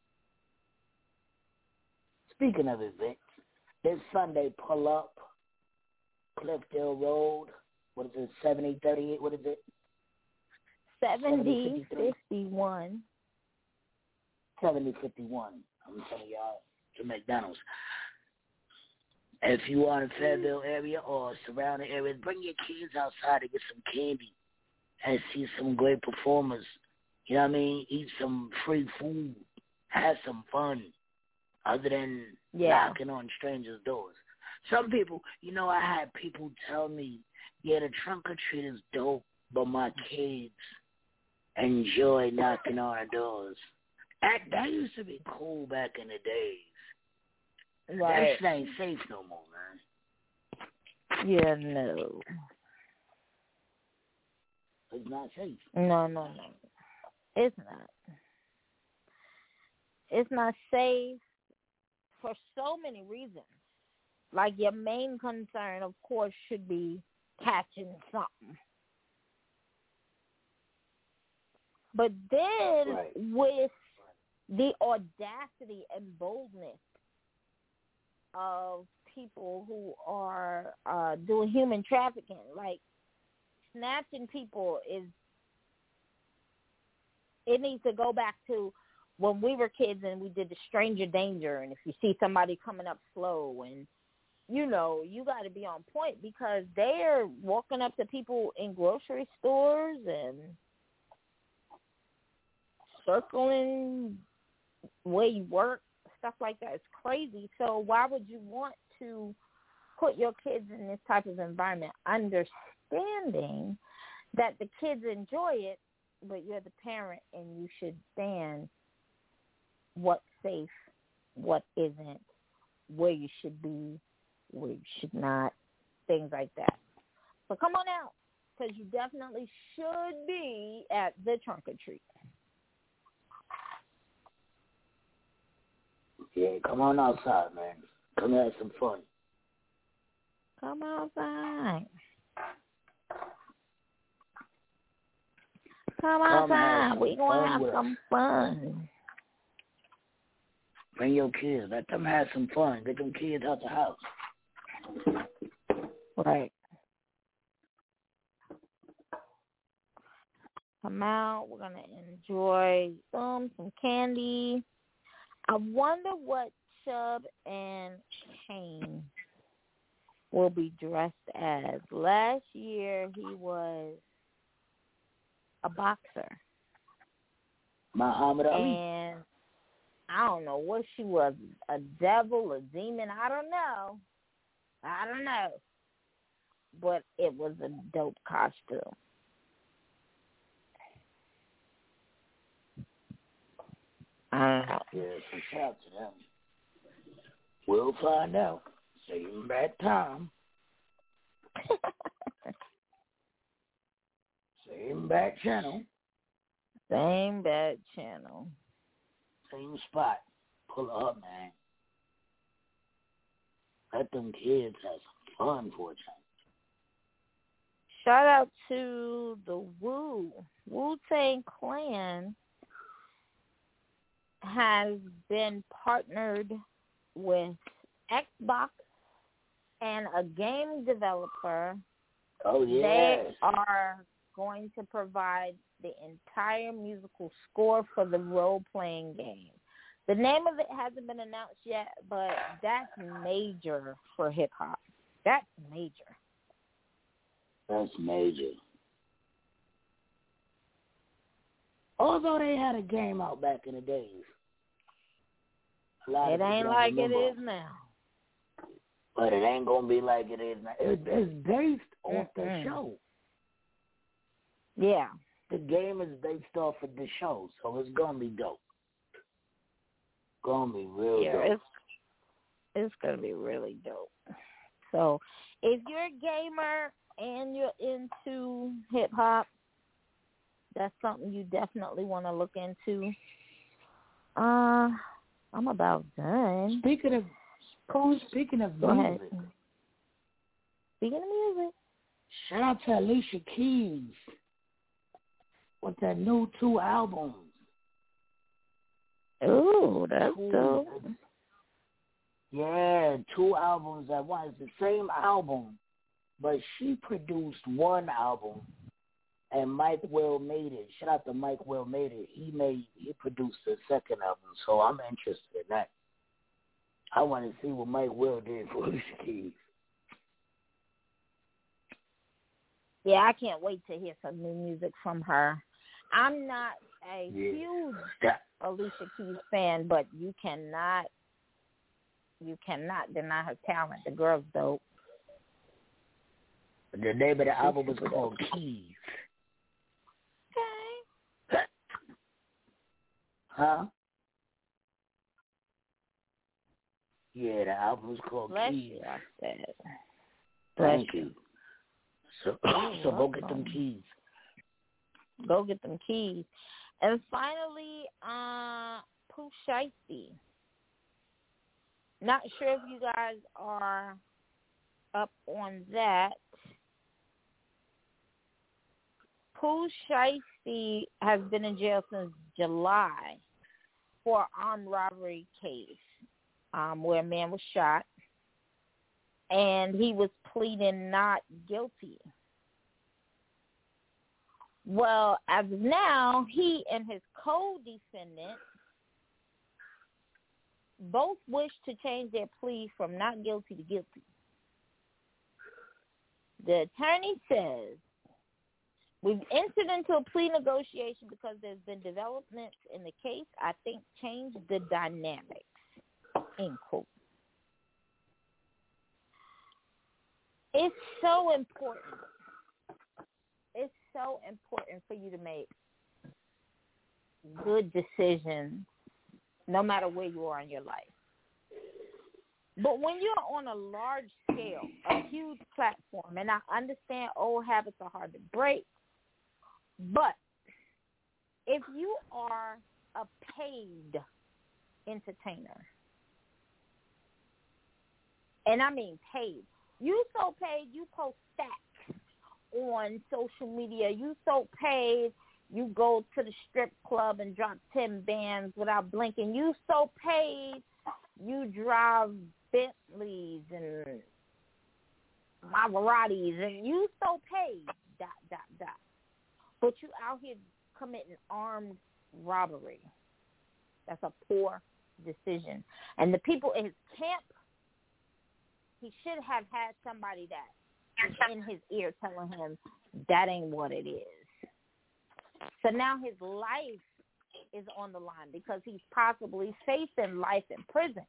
Speaking of events, this Sunday, pull up, Cliffdale Road. What is it, 7038? What is it? 7051. 7051. I'm telling y'all, to McDonald's. If you are in the Fayetteville area or surrounding areas, bring your kids outside to get some candy and see some great performers. You know what I mean? Eat some free food. Have some fun other than knocking on strangers' doors. Some people, I had people tell me, yeah, the trunk or treat is dope, but my kids enjoy knocking on our doors. That used to be cool back in the days. Right. That shit ain't safe no more, man. Yeah, no. It's not safe. No. It's not. It's not safe for so many reasons. Like, your main concern, of course, should be catching something. But then with the audacity and boldness of people who are doing human trafficking, like snatching people it needs to go back to when we were kids and we did the stranger danger, and if you see somebody coming up slow, and you got to be on point, because they're walking up to people in grocery stores and circling where you work, stuff like that. It's crazy. So why would you want to put your kids in this type of environment, understanding that the kids enjoy it, but you're the parent and you should stand what's safe, what isn't, where you should be, where you should not, things like that. So come on out, because you definitely should be at the trunk or treat. Yeah, come on outside, man. Come have some fun. Come outside. Come outside. We gonna have some fun. Bring your kids. Let them have some fun. Get them kids out the house. Right. Come out. We're gonna enjoy some candy. I wonder what Chubb and Kane will be dressed as. Last year he was a boxer. Muhammad Ali. And I don't know what she was, a devil, a demon, I don't know. But it was a dope costume. Yeah, so shout out to them. We'll find out. Same bad time. Same bad channel. Same bad channel. Same spot. Pull up, man. Let them kids have some fun for a change. Shout out to the Wu-Tang Clan has been partnered with Xbox and a game developer. Oh, yes. They are going to provide the entire musical score for the role-playing game. The name of it hasn't been announced yet, but that's major for hip-hop. That's major. That's major. Although they had a game out back in the days. It ain't like it is now. But it ain't going to be like it is now. It's based off the show. Yeah. The game is based off of the show, so it's going to be dope. Going to be real dope. It's going to be really dope. So if you're a gamer and you're into hip-hop, that's something you definitely want to look into. I'm about done. Speaking of music. Speaking of music. Shout out to Alicia Keys with that new 2 albums. Ooh, that's dope. Yeah, 2 albums at once. It's the same album, but she produced 1 album, and Mike Will made it. Shout out to Mike Will made it. He produced the 2nd album, so I'm interested in that. I want to see what Mike Will did for Alicia Keys. Yeah, I can't wait to hear some new music from her. I'm not a huge Alicia Keys fan, but you cannot deny her talent. The girl's dope. The name of the album was called Keys. Okay. Huh? Yeah, the album was called Keys. You, I said. Thank you. So go get them keys. Go get them keys. And finally, Pooh Shiesty. Not sure if you guys are up on that. Pooh Shiesty has been in jail since July for an armed robbery case where a man was shot, and he was pleading not guilty. Well, as of now, he and his co-defendant both wish to change their plea from not guilty to guilty. The attorney says, we've entered into a plea negotiation because there's been developments in the case I think changed the dynamics, end quote. It's so important. It's so important for you to make good decisions no matter where you are in your life. But when you're on a large scale, a huge platform, and I understand old habits are hard to break, but if you are a paid entertainer, and I mean paid, you so paid you post stats on social media, you so paid You go to the strip club and drop 10 bands without blinking. You so paid. You drive Bentleys and Maseratis, and you so paid. ... But you out here committing armed robbery. That's a poor decision. And the people in his camp, he should have had somebody that is in his ear telling him that ain't what it is. So now his life is on the line because he's possibly facing life in prison.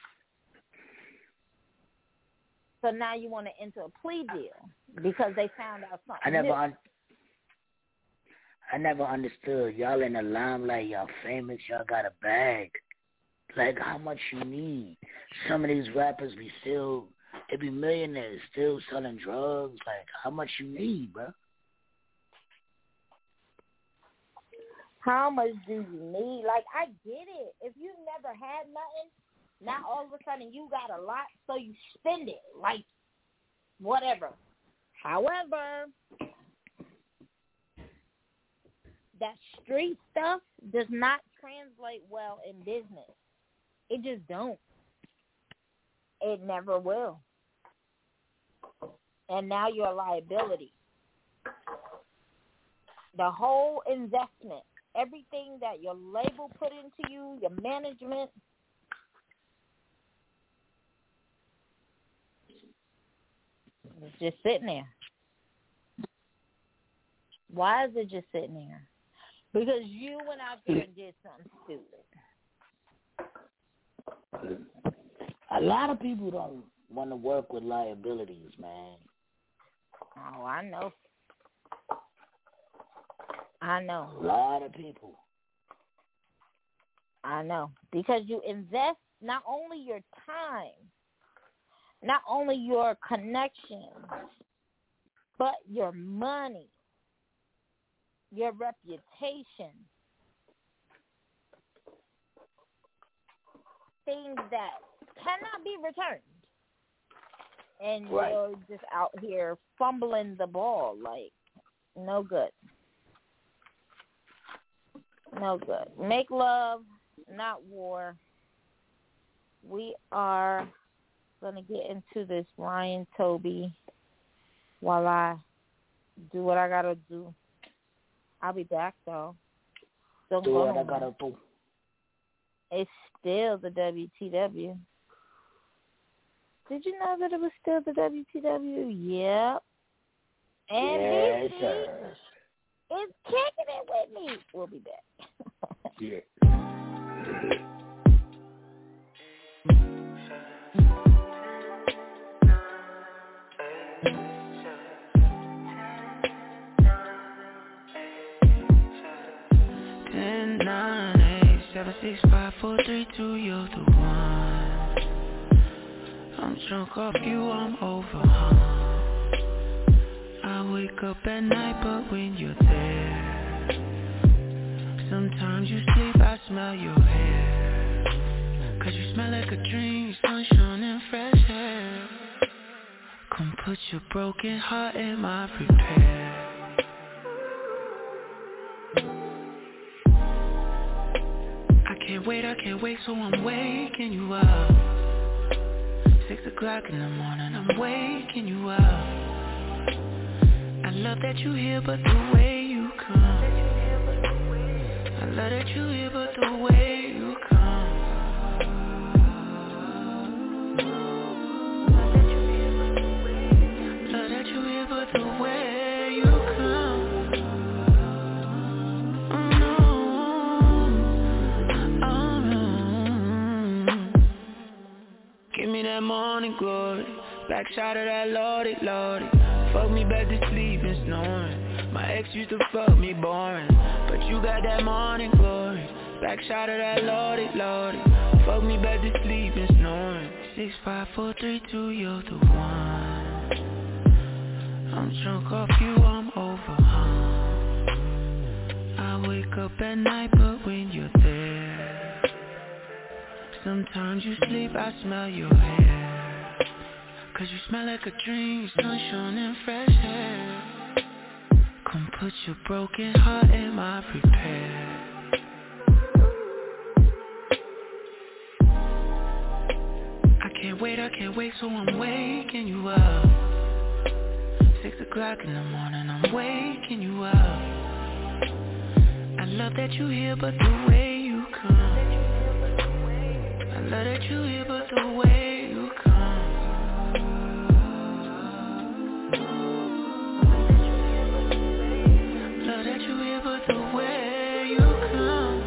So now you want to enter a plea deal because they found out something I never understood. Y'all in the limelight, y'all famous, y'all got a bag. Like, how much you need? Some of these rappers they be millionaires still selling drugs. Like, how much you need, bro? How much do you need? Like, I get it. If you never had nothing, now all of a sudden you got a lot, so you spend it. Like, whatever. However, that street stuff does not translate well in business. It just don't. It never will. And now you're a liability. The whole investment, everything that your label put into you, your management, it's just sitting there. Why is it just sitting there? Because you went out there and did something stupid. A lot of people don't want to work with liabilities, man. Oh, I know. I know. A lot of people. I know. Because you invest not only your time, not only your connections, but your money, your reputation, things that cannot be returned. And right. You're just out here fumbling the ball, like, no good. No good. Make love, not war. We are going to get into this Ryan Toby while I do what I got to do. I'll be back, though. Don't do go what nowhere. I got to do. It's still the WTW. Did you know that it was still the WTW? Yep. And yes, BC sir. is kicking it with me. We'll be back. Yeah. 765-432, you're the one. I'm drunk off you, I'm overhung. I wake up at night, but when you're there, sometimes you sleep, I smell your hair. Cause you smell like a dream, sunshine and fresh air. Come put your broken heart in my repair. I can't wait, so I'm waking you up. 6 o'clock in the morning, I'm waking you up. I love that you here, but the way you come. I love that you here, but the way you come. Love that you here, but the way you come. Give me that morning glory, back shot of that lordy, lordy. Fuck me back to sleep and snoring. My ex used to fuck me boring, but you got that morning glory, back shot of that lordy, lordy. Fuck me back to sleep and snoring. 65432, you're the one. I'm drunk off you, I'm overhung. I wake up at night, but when you're there, sometimes you sleep, I smell your hair. Cause you smell like a dream, sunshine and fresh air. Come put your broken heart in my repair. I can't wait, so I'm waking you up. 6 o'clock in the morning, I'm waking you up. I love that you here, but the way you come. I love that you here, but the way you come. Love that you here, but the way you come.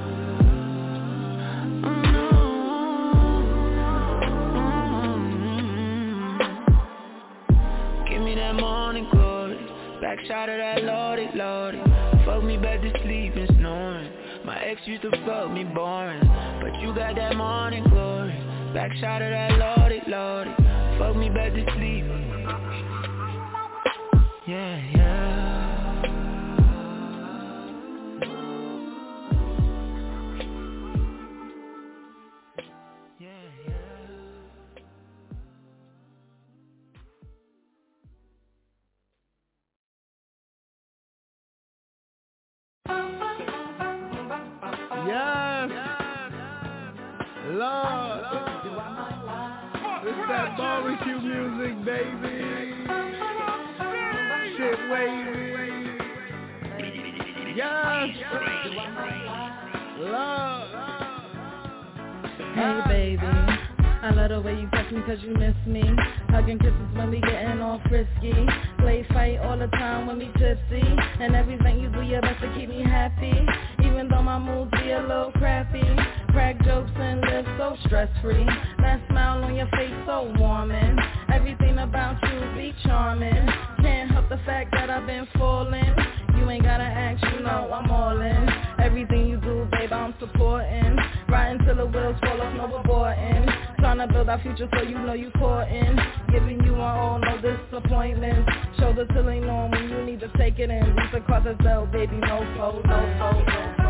Give me that morning glory, back shot of that Lordy, Lordy. Fuck me back to sleep and snoring. My ex used to fuck me boring, but you got that morning glory, back shot of that Lordy, Lordy. Fuck me back to sleep. Yeah, yeah. Yes, Lord, it's that barbecue music, baby. Shit wavy. Yes, Lord. Hey baby, I love the way you touch me cause you miss me. Hugging kisses when we getting all frisky. Play fight all the time when we tipsy. And everything you do your best to keep me happy. Even though my moods be a little crappy. Crack jokes and live so stress-free. That smile on your face so warming. Everything about you be charming. Can't help the fact that I've been falling. You ain't gotta ask, you know I'm all in. Everything you do, babe, I'm supporting. Riding till the wheels fall off, no aborting. Trying to build our future so you know you caught in. Giving you my all, no disappointments. Shoulder to lean on when you need to take it in. These across the belt, baby, no fold, no fold, no fold.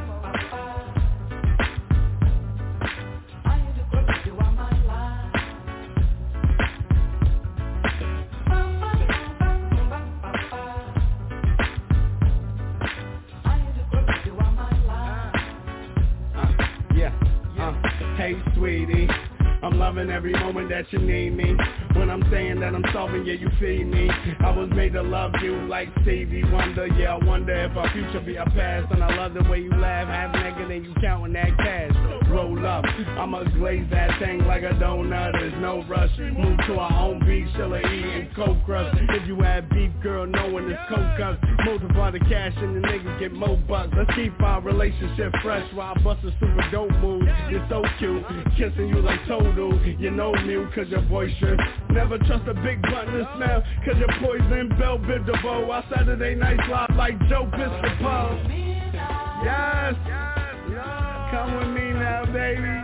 Hey sweetie, I'm loving every moment that you need me. When I'm saying that I'm solving, yeah, you feed me. I was made to love you like Stevie Wonder. Yeah, I wonder if our future be our past. And I love the way you laugh, half naked and you counting that cash. Roll up, I'ma glaze that thing like a donut. There's no rush, move to our own beach, chiller eating cold crust. If you have beef, girl, knowing it's cold cuts. Multiply the cash and the niggas get more bucks. Let's keep our relationship fresh while I bust a super dope move. You're so cute, kissing you like Toadoo. You know me, cause you're boisterous. Never trust a big button to smell, cause you're poison, Bell Biv DeVoe. Our Saturday nights live like Joe Piscopo. Yes, come with me now, baby.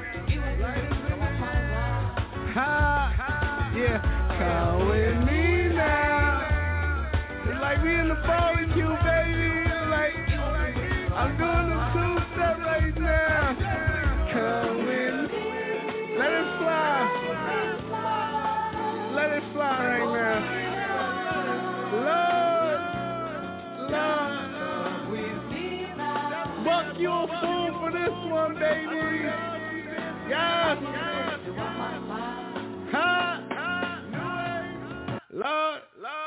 Ha, yeah, come with me now. It's like we in the barbecue, baby. It's like I'm doing the two-step right now. Come with me. Let it fly. Let it fly right now. Lord. Buck, you a fool for this one, baby. Yes. Ha. Lord.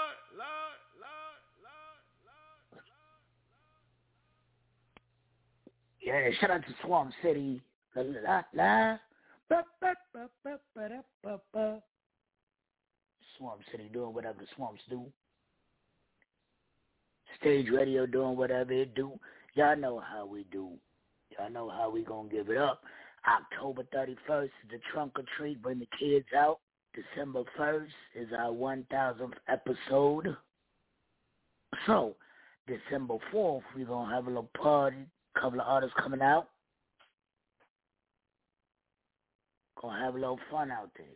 Yeah, shout out to Swamp City. La la la. Ba, ba, ba, ba, ba, da, ba, ba. Swamp City doing whatever the swamps do. Stage Radio doing whatever it do. Y'all know how we do. Y'all know how we gonna give it up. October 31st is the trunk or treat. Bring the kids out. December 1st is our 1000th episode. So, December 4th, we're gonna have a little party. Couple of artists coming out. Gonna have a little fun out there.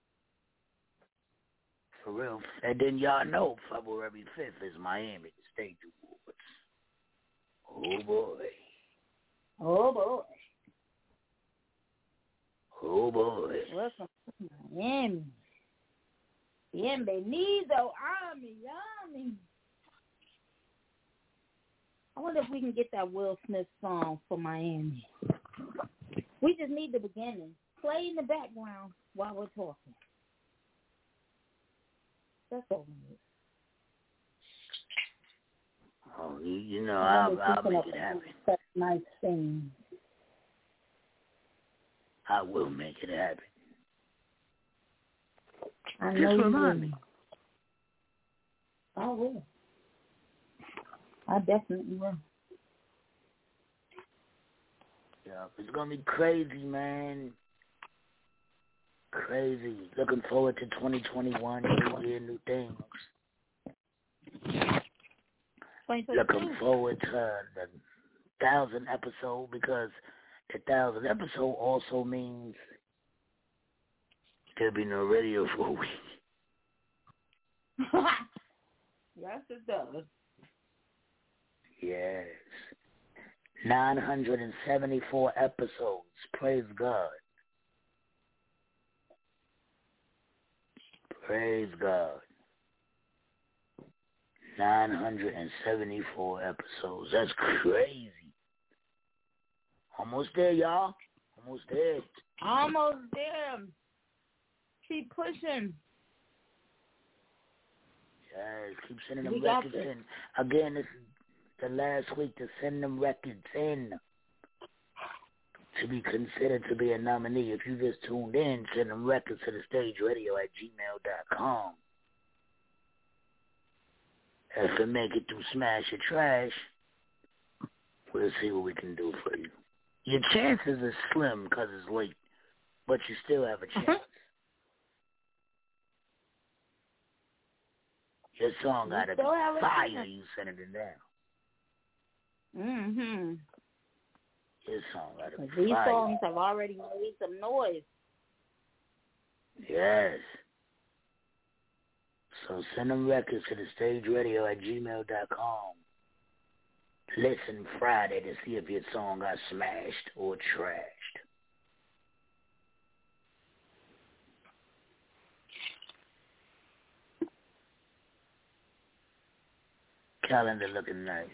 For real. And then y'all know February 5th is Miami, the Stage Awards. Oh boy. Oh boy. Oh boy. Welcome to Miami. Bienvenido, Army. I wonder if we can get that Will Smith song for Miami. We just need the beginning. Play in the background while we're talking. That's all we need. Oh, you know, I'll make it happen. Such nice thing. I will make it happen. I know Just you remind will. me. I will. I definitely will. Yeah, it's gonna be crazy, man. Crazy. Looking forward to 2021, new year, new things. Looking forward to the 1,000th episode, because the 1,000th episode also means there'll be no radio for a week. Yes, it does. Yes. 974 episodes. Praise God. Praise God. 974 episodes. That's crazy. Almost there, y'all. Almost there. Almost there. Keep pushing. Yes, keep sending them We got records this. in. Again, this is the last week to send them records in to be considered to be a nominee. If you just tuned in, send them records to thestageradio@gmail.com. If we make it through Smash or Trash, we'll see what we can do for you. Your chances are slim because it's late, but you still have a chance. Your song got to be fire, you send it in there. Mm-hmm. Your song got to be These fire. songs have already made some noise. Yes. So send them records to thestageradio@gmail.com. Listen Friday to see if your song got smashed or trashed. Calendar looking nice.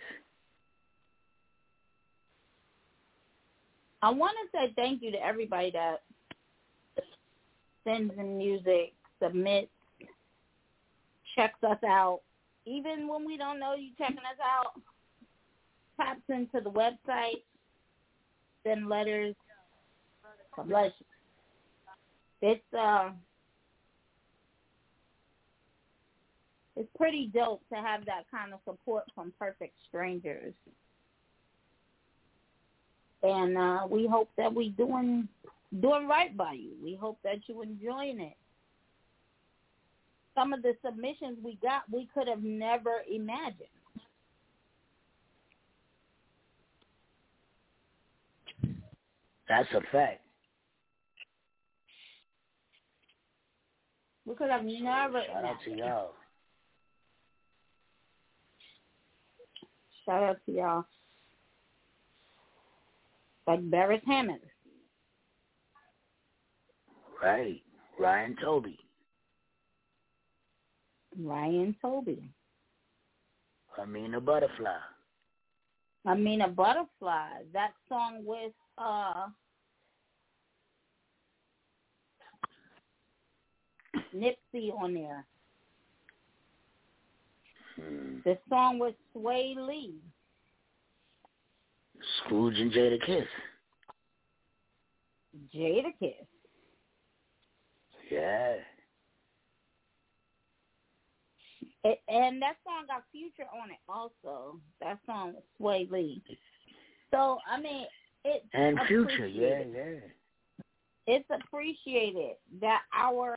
I want to say thank you to everybody that sends in music, submits, checks us out. Even when we don't know you checking us out, taps into the website, send letters. God bless you. It's pretty dope to have that kind of support from perfect strangers. And we hope that we doing right by you. We hope that you enjoying it. Some of the submissions we got, we could have never imagined. That's a fact. We could have never Shout out to y'all. Shout out to y'all. Like Barris Hammond. Right. Ryan Toby. Amina Butterfly. That song with Nipsey on there. The song with Sway Lee. Scrooge and Jada Kiss. Yeah. And that song got Future on it also. That song with Sway Lee. So, I mean, it's And Future, appreciated. yeah. It's appreciated that our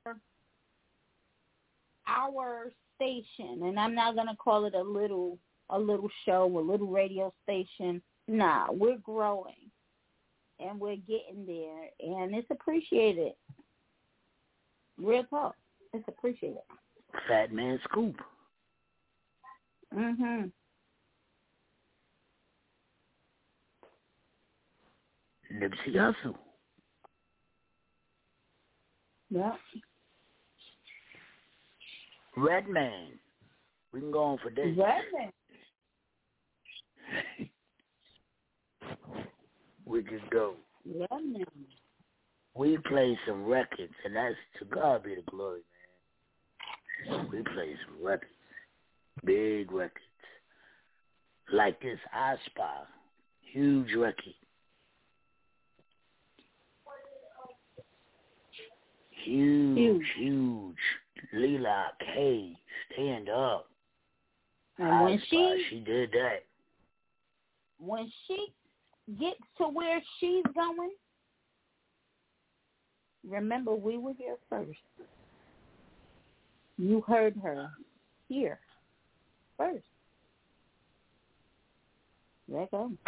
station, and I'm not going to call it a little show, a little radio station. Nah, we're growing, and we're getting there, and it's appreciated. Real talk. It's appreciated. Fat Man Scoop. Mhm. Nipsey Hussle. Yeah. Redman. We can go on for days. Redman. we could go. Yeah, man. We play some records, and that's to God be the glory, man. We play some records, big records, like this I Spy, huge record. Huge. Lila K, stand up. And when she did that. When she gets to where she's going, remember we were here first. You heard her here first. There you go.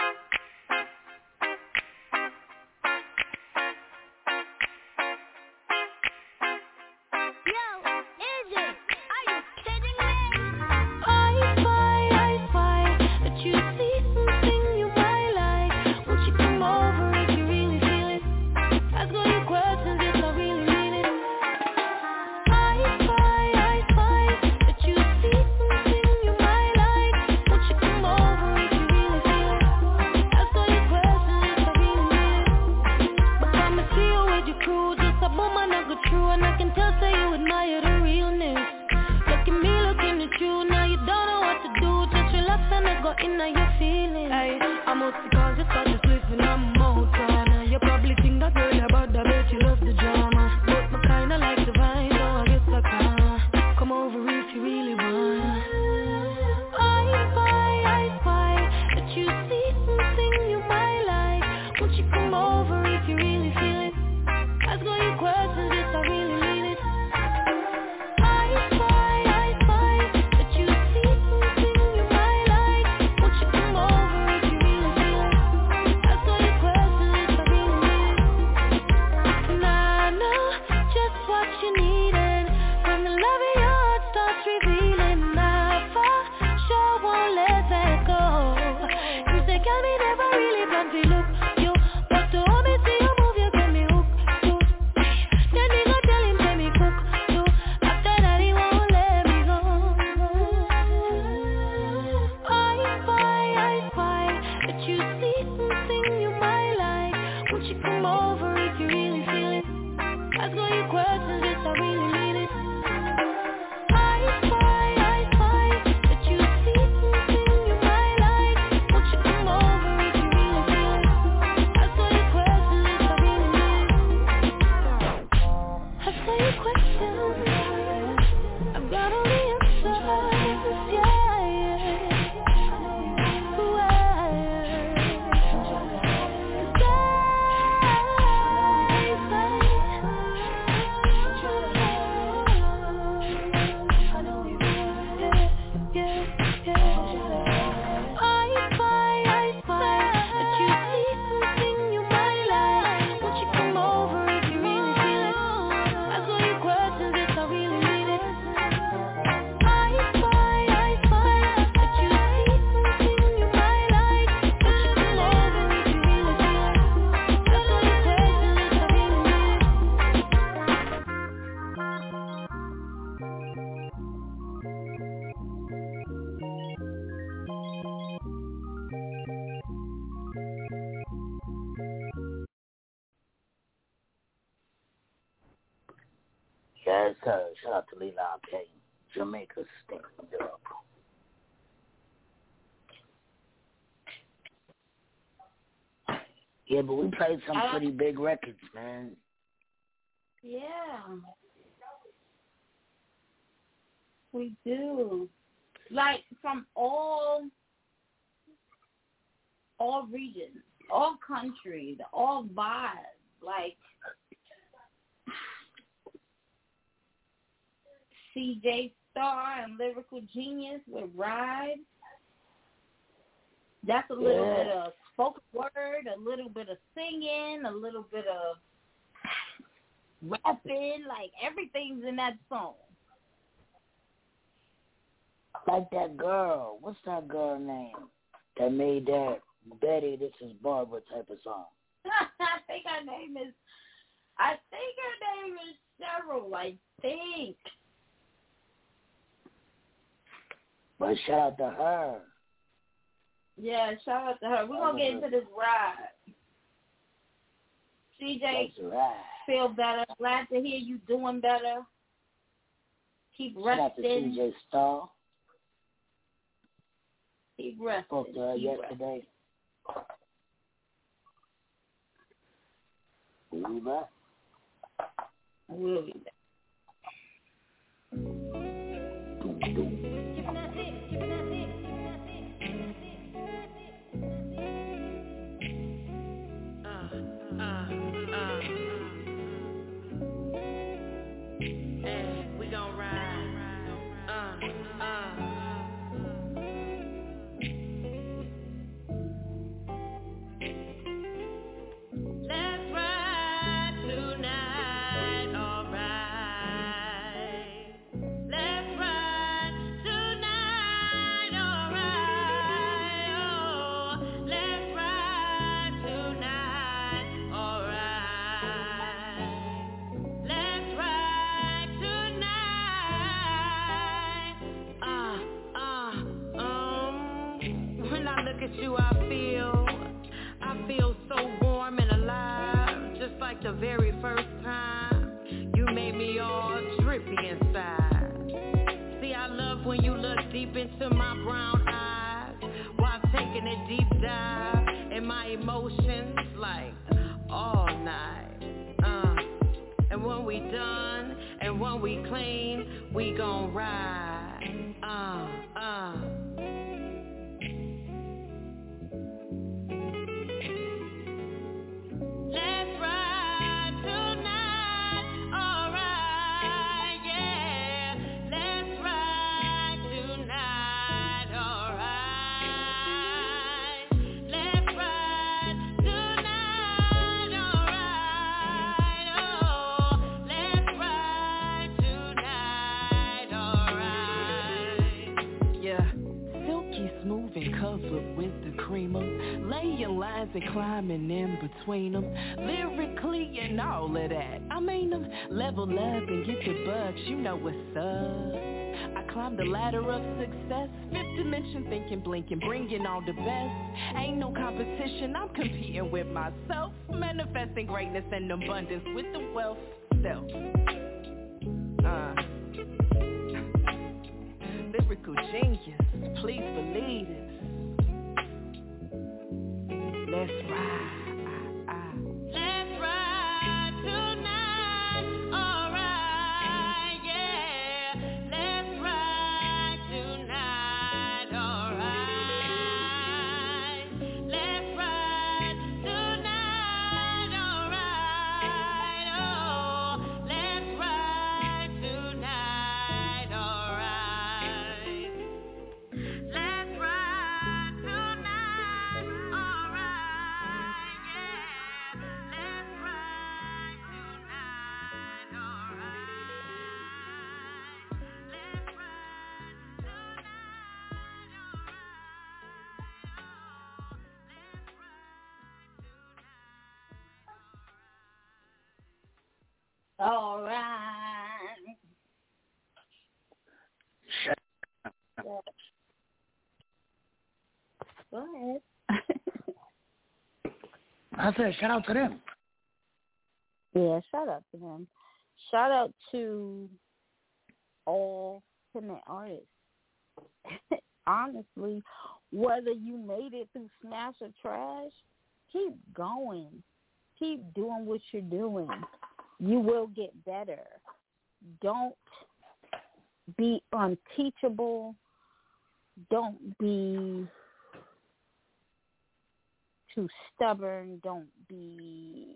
Yes, sir. Shout out to Lila K. Jamaica stand up. Yeah, but we played some pretty big records, man. Yeah. We do. Like from all regions, all countries, all vibes. Like CJ Star and Lyrical Genius with Ride. That's a little bit of spoken word, a little bit of singing, a little bit of rapping. Like everything's in that song. Like that girl. What's that girl name that made that Betty, This Is Barbara type of song? I think her name is Cheryl, I think. But shout out to her. Yeah, shout out to her. We're going to get into this ride. CJ, That's right. feel better. Glad to hear you doing better. Keep Shout out to resting. CJ Starr. Keep resting. Spoke to her yesterday. We'll be back. We'll be back. We gon' ride. Let's ride tonight, alright. Let's ride tonight, alright. Oh, let's ride tonight, alright. Let's ride tonight. When I look at you, I feel so warm and alive, just like the very first time you made me all trippy inside. See, I love when you look deep into my brown eyes while taking a deep dive in my emotions like all night. And when we done and when we clean, we gon' ride. Let's ride tonight, alright, yeah. Let's ride tonight, alright. Let's ride tonight, alright. Oh, let's ride tonight, alright. Yeah, silky smooth and covered with the creamer, laying lines and climbing in between them, lyrically and all of that. I mean them, level up and get your bucks, you know what's up. I climbed the ladder of success, fifth dimension thinking, blinking, bringing all the best. Ain't no competition, I'm competing with myself, manifesting greatness and abundance with the wealth self. Lyrical genius, please believe it. Let's ride. Let's ride tonight, alright, yeah. Let's ride tonight, alright. Let's ride tonight, alright. Oh, let's ride tonight, alright. Let's ride tonight, alright, yeah. Let's ride tonight, alright. Let's ride All right. Go ahead. I said shout out to them. Yeah, shout out to them. Shout out to all internet artists. Honestly, whether you made it through Smash or Trash, keep going. Keep doing what you're doing. You will get better. Don't be unteachable. Don't be too stubborn. Don't be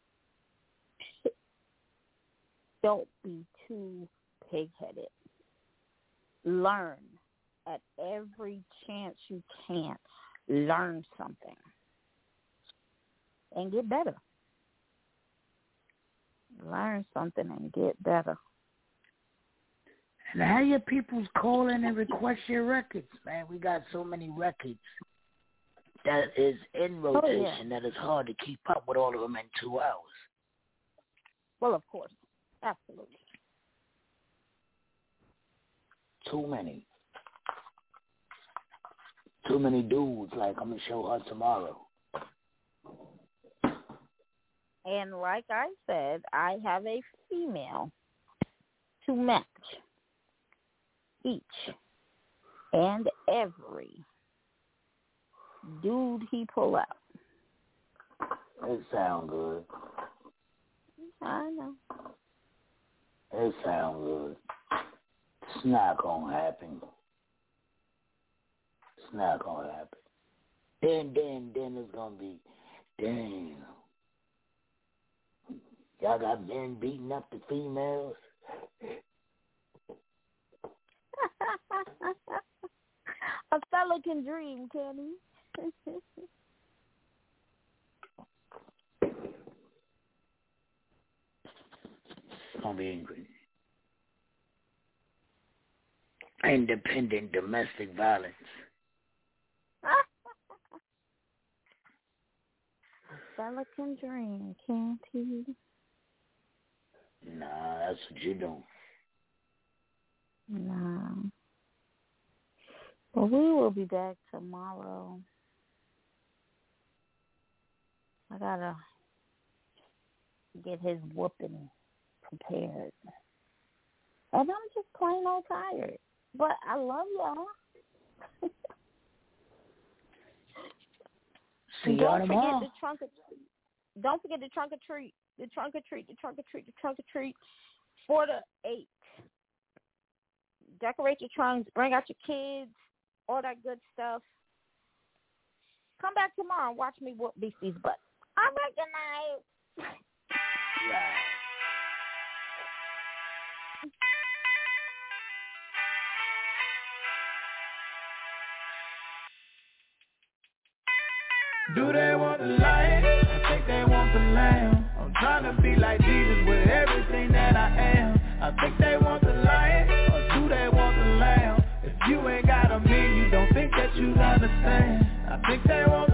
too pig-headed. Learn at every chance you can. Learn something and get better. Learn something and get better. And have your peoples call in and request your records, man. We got so many records that is in rotation that it's hard to keep up with all of them in 2 hours. Well, of course. Absolutely. Too many. Too many dudes, like I'm going to show her tomorrow. And like I said, I have a female to match each and every dude he pull out. It sound good. I know. It sound good. It's not gonna happen. It's not gonna happen. Then it's gonna be, damn. Y'all got men beating up the females? A fella can dream, can he? It's gonna be angry. Independent domestic violence. A fella can dream, can't he? Nah, that's what you do. Nah. Well, we will be back tomorrow. I gotta get his whooping prepared. And I'm just plain old tired. But I love y'all. See y'all tomorrow. Don't forget the trunk or treat. The trunk or treat. For the 8th. Decorate your trunks. Bring out your kids. All that good stuff. Come back tomorrow and watch me whoop Beastie's butt. All right, good night. Do they want the lion? I think they want the lamb. I'm trying to be like Jesus with everything that I am. I think they want the lion, or do they want the lamb? If you ain't got a mean, you don't think that you understand. I think they want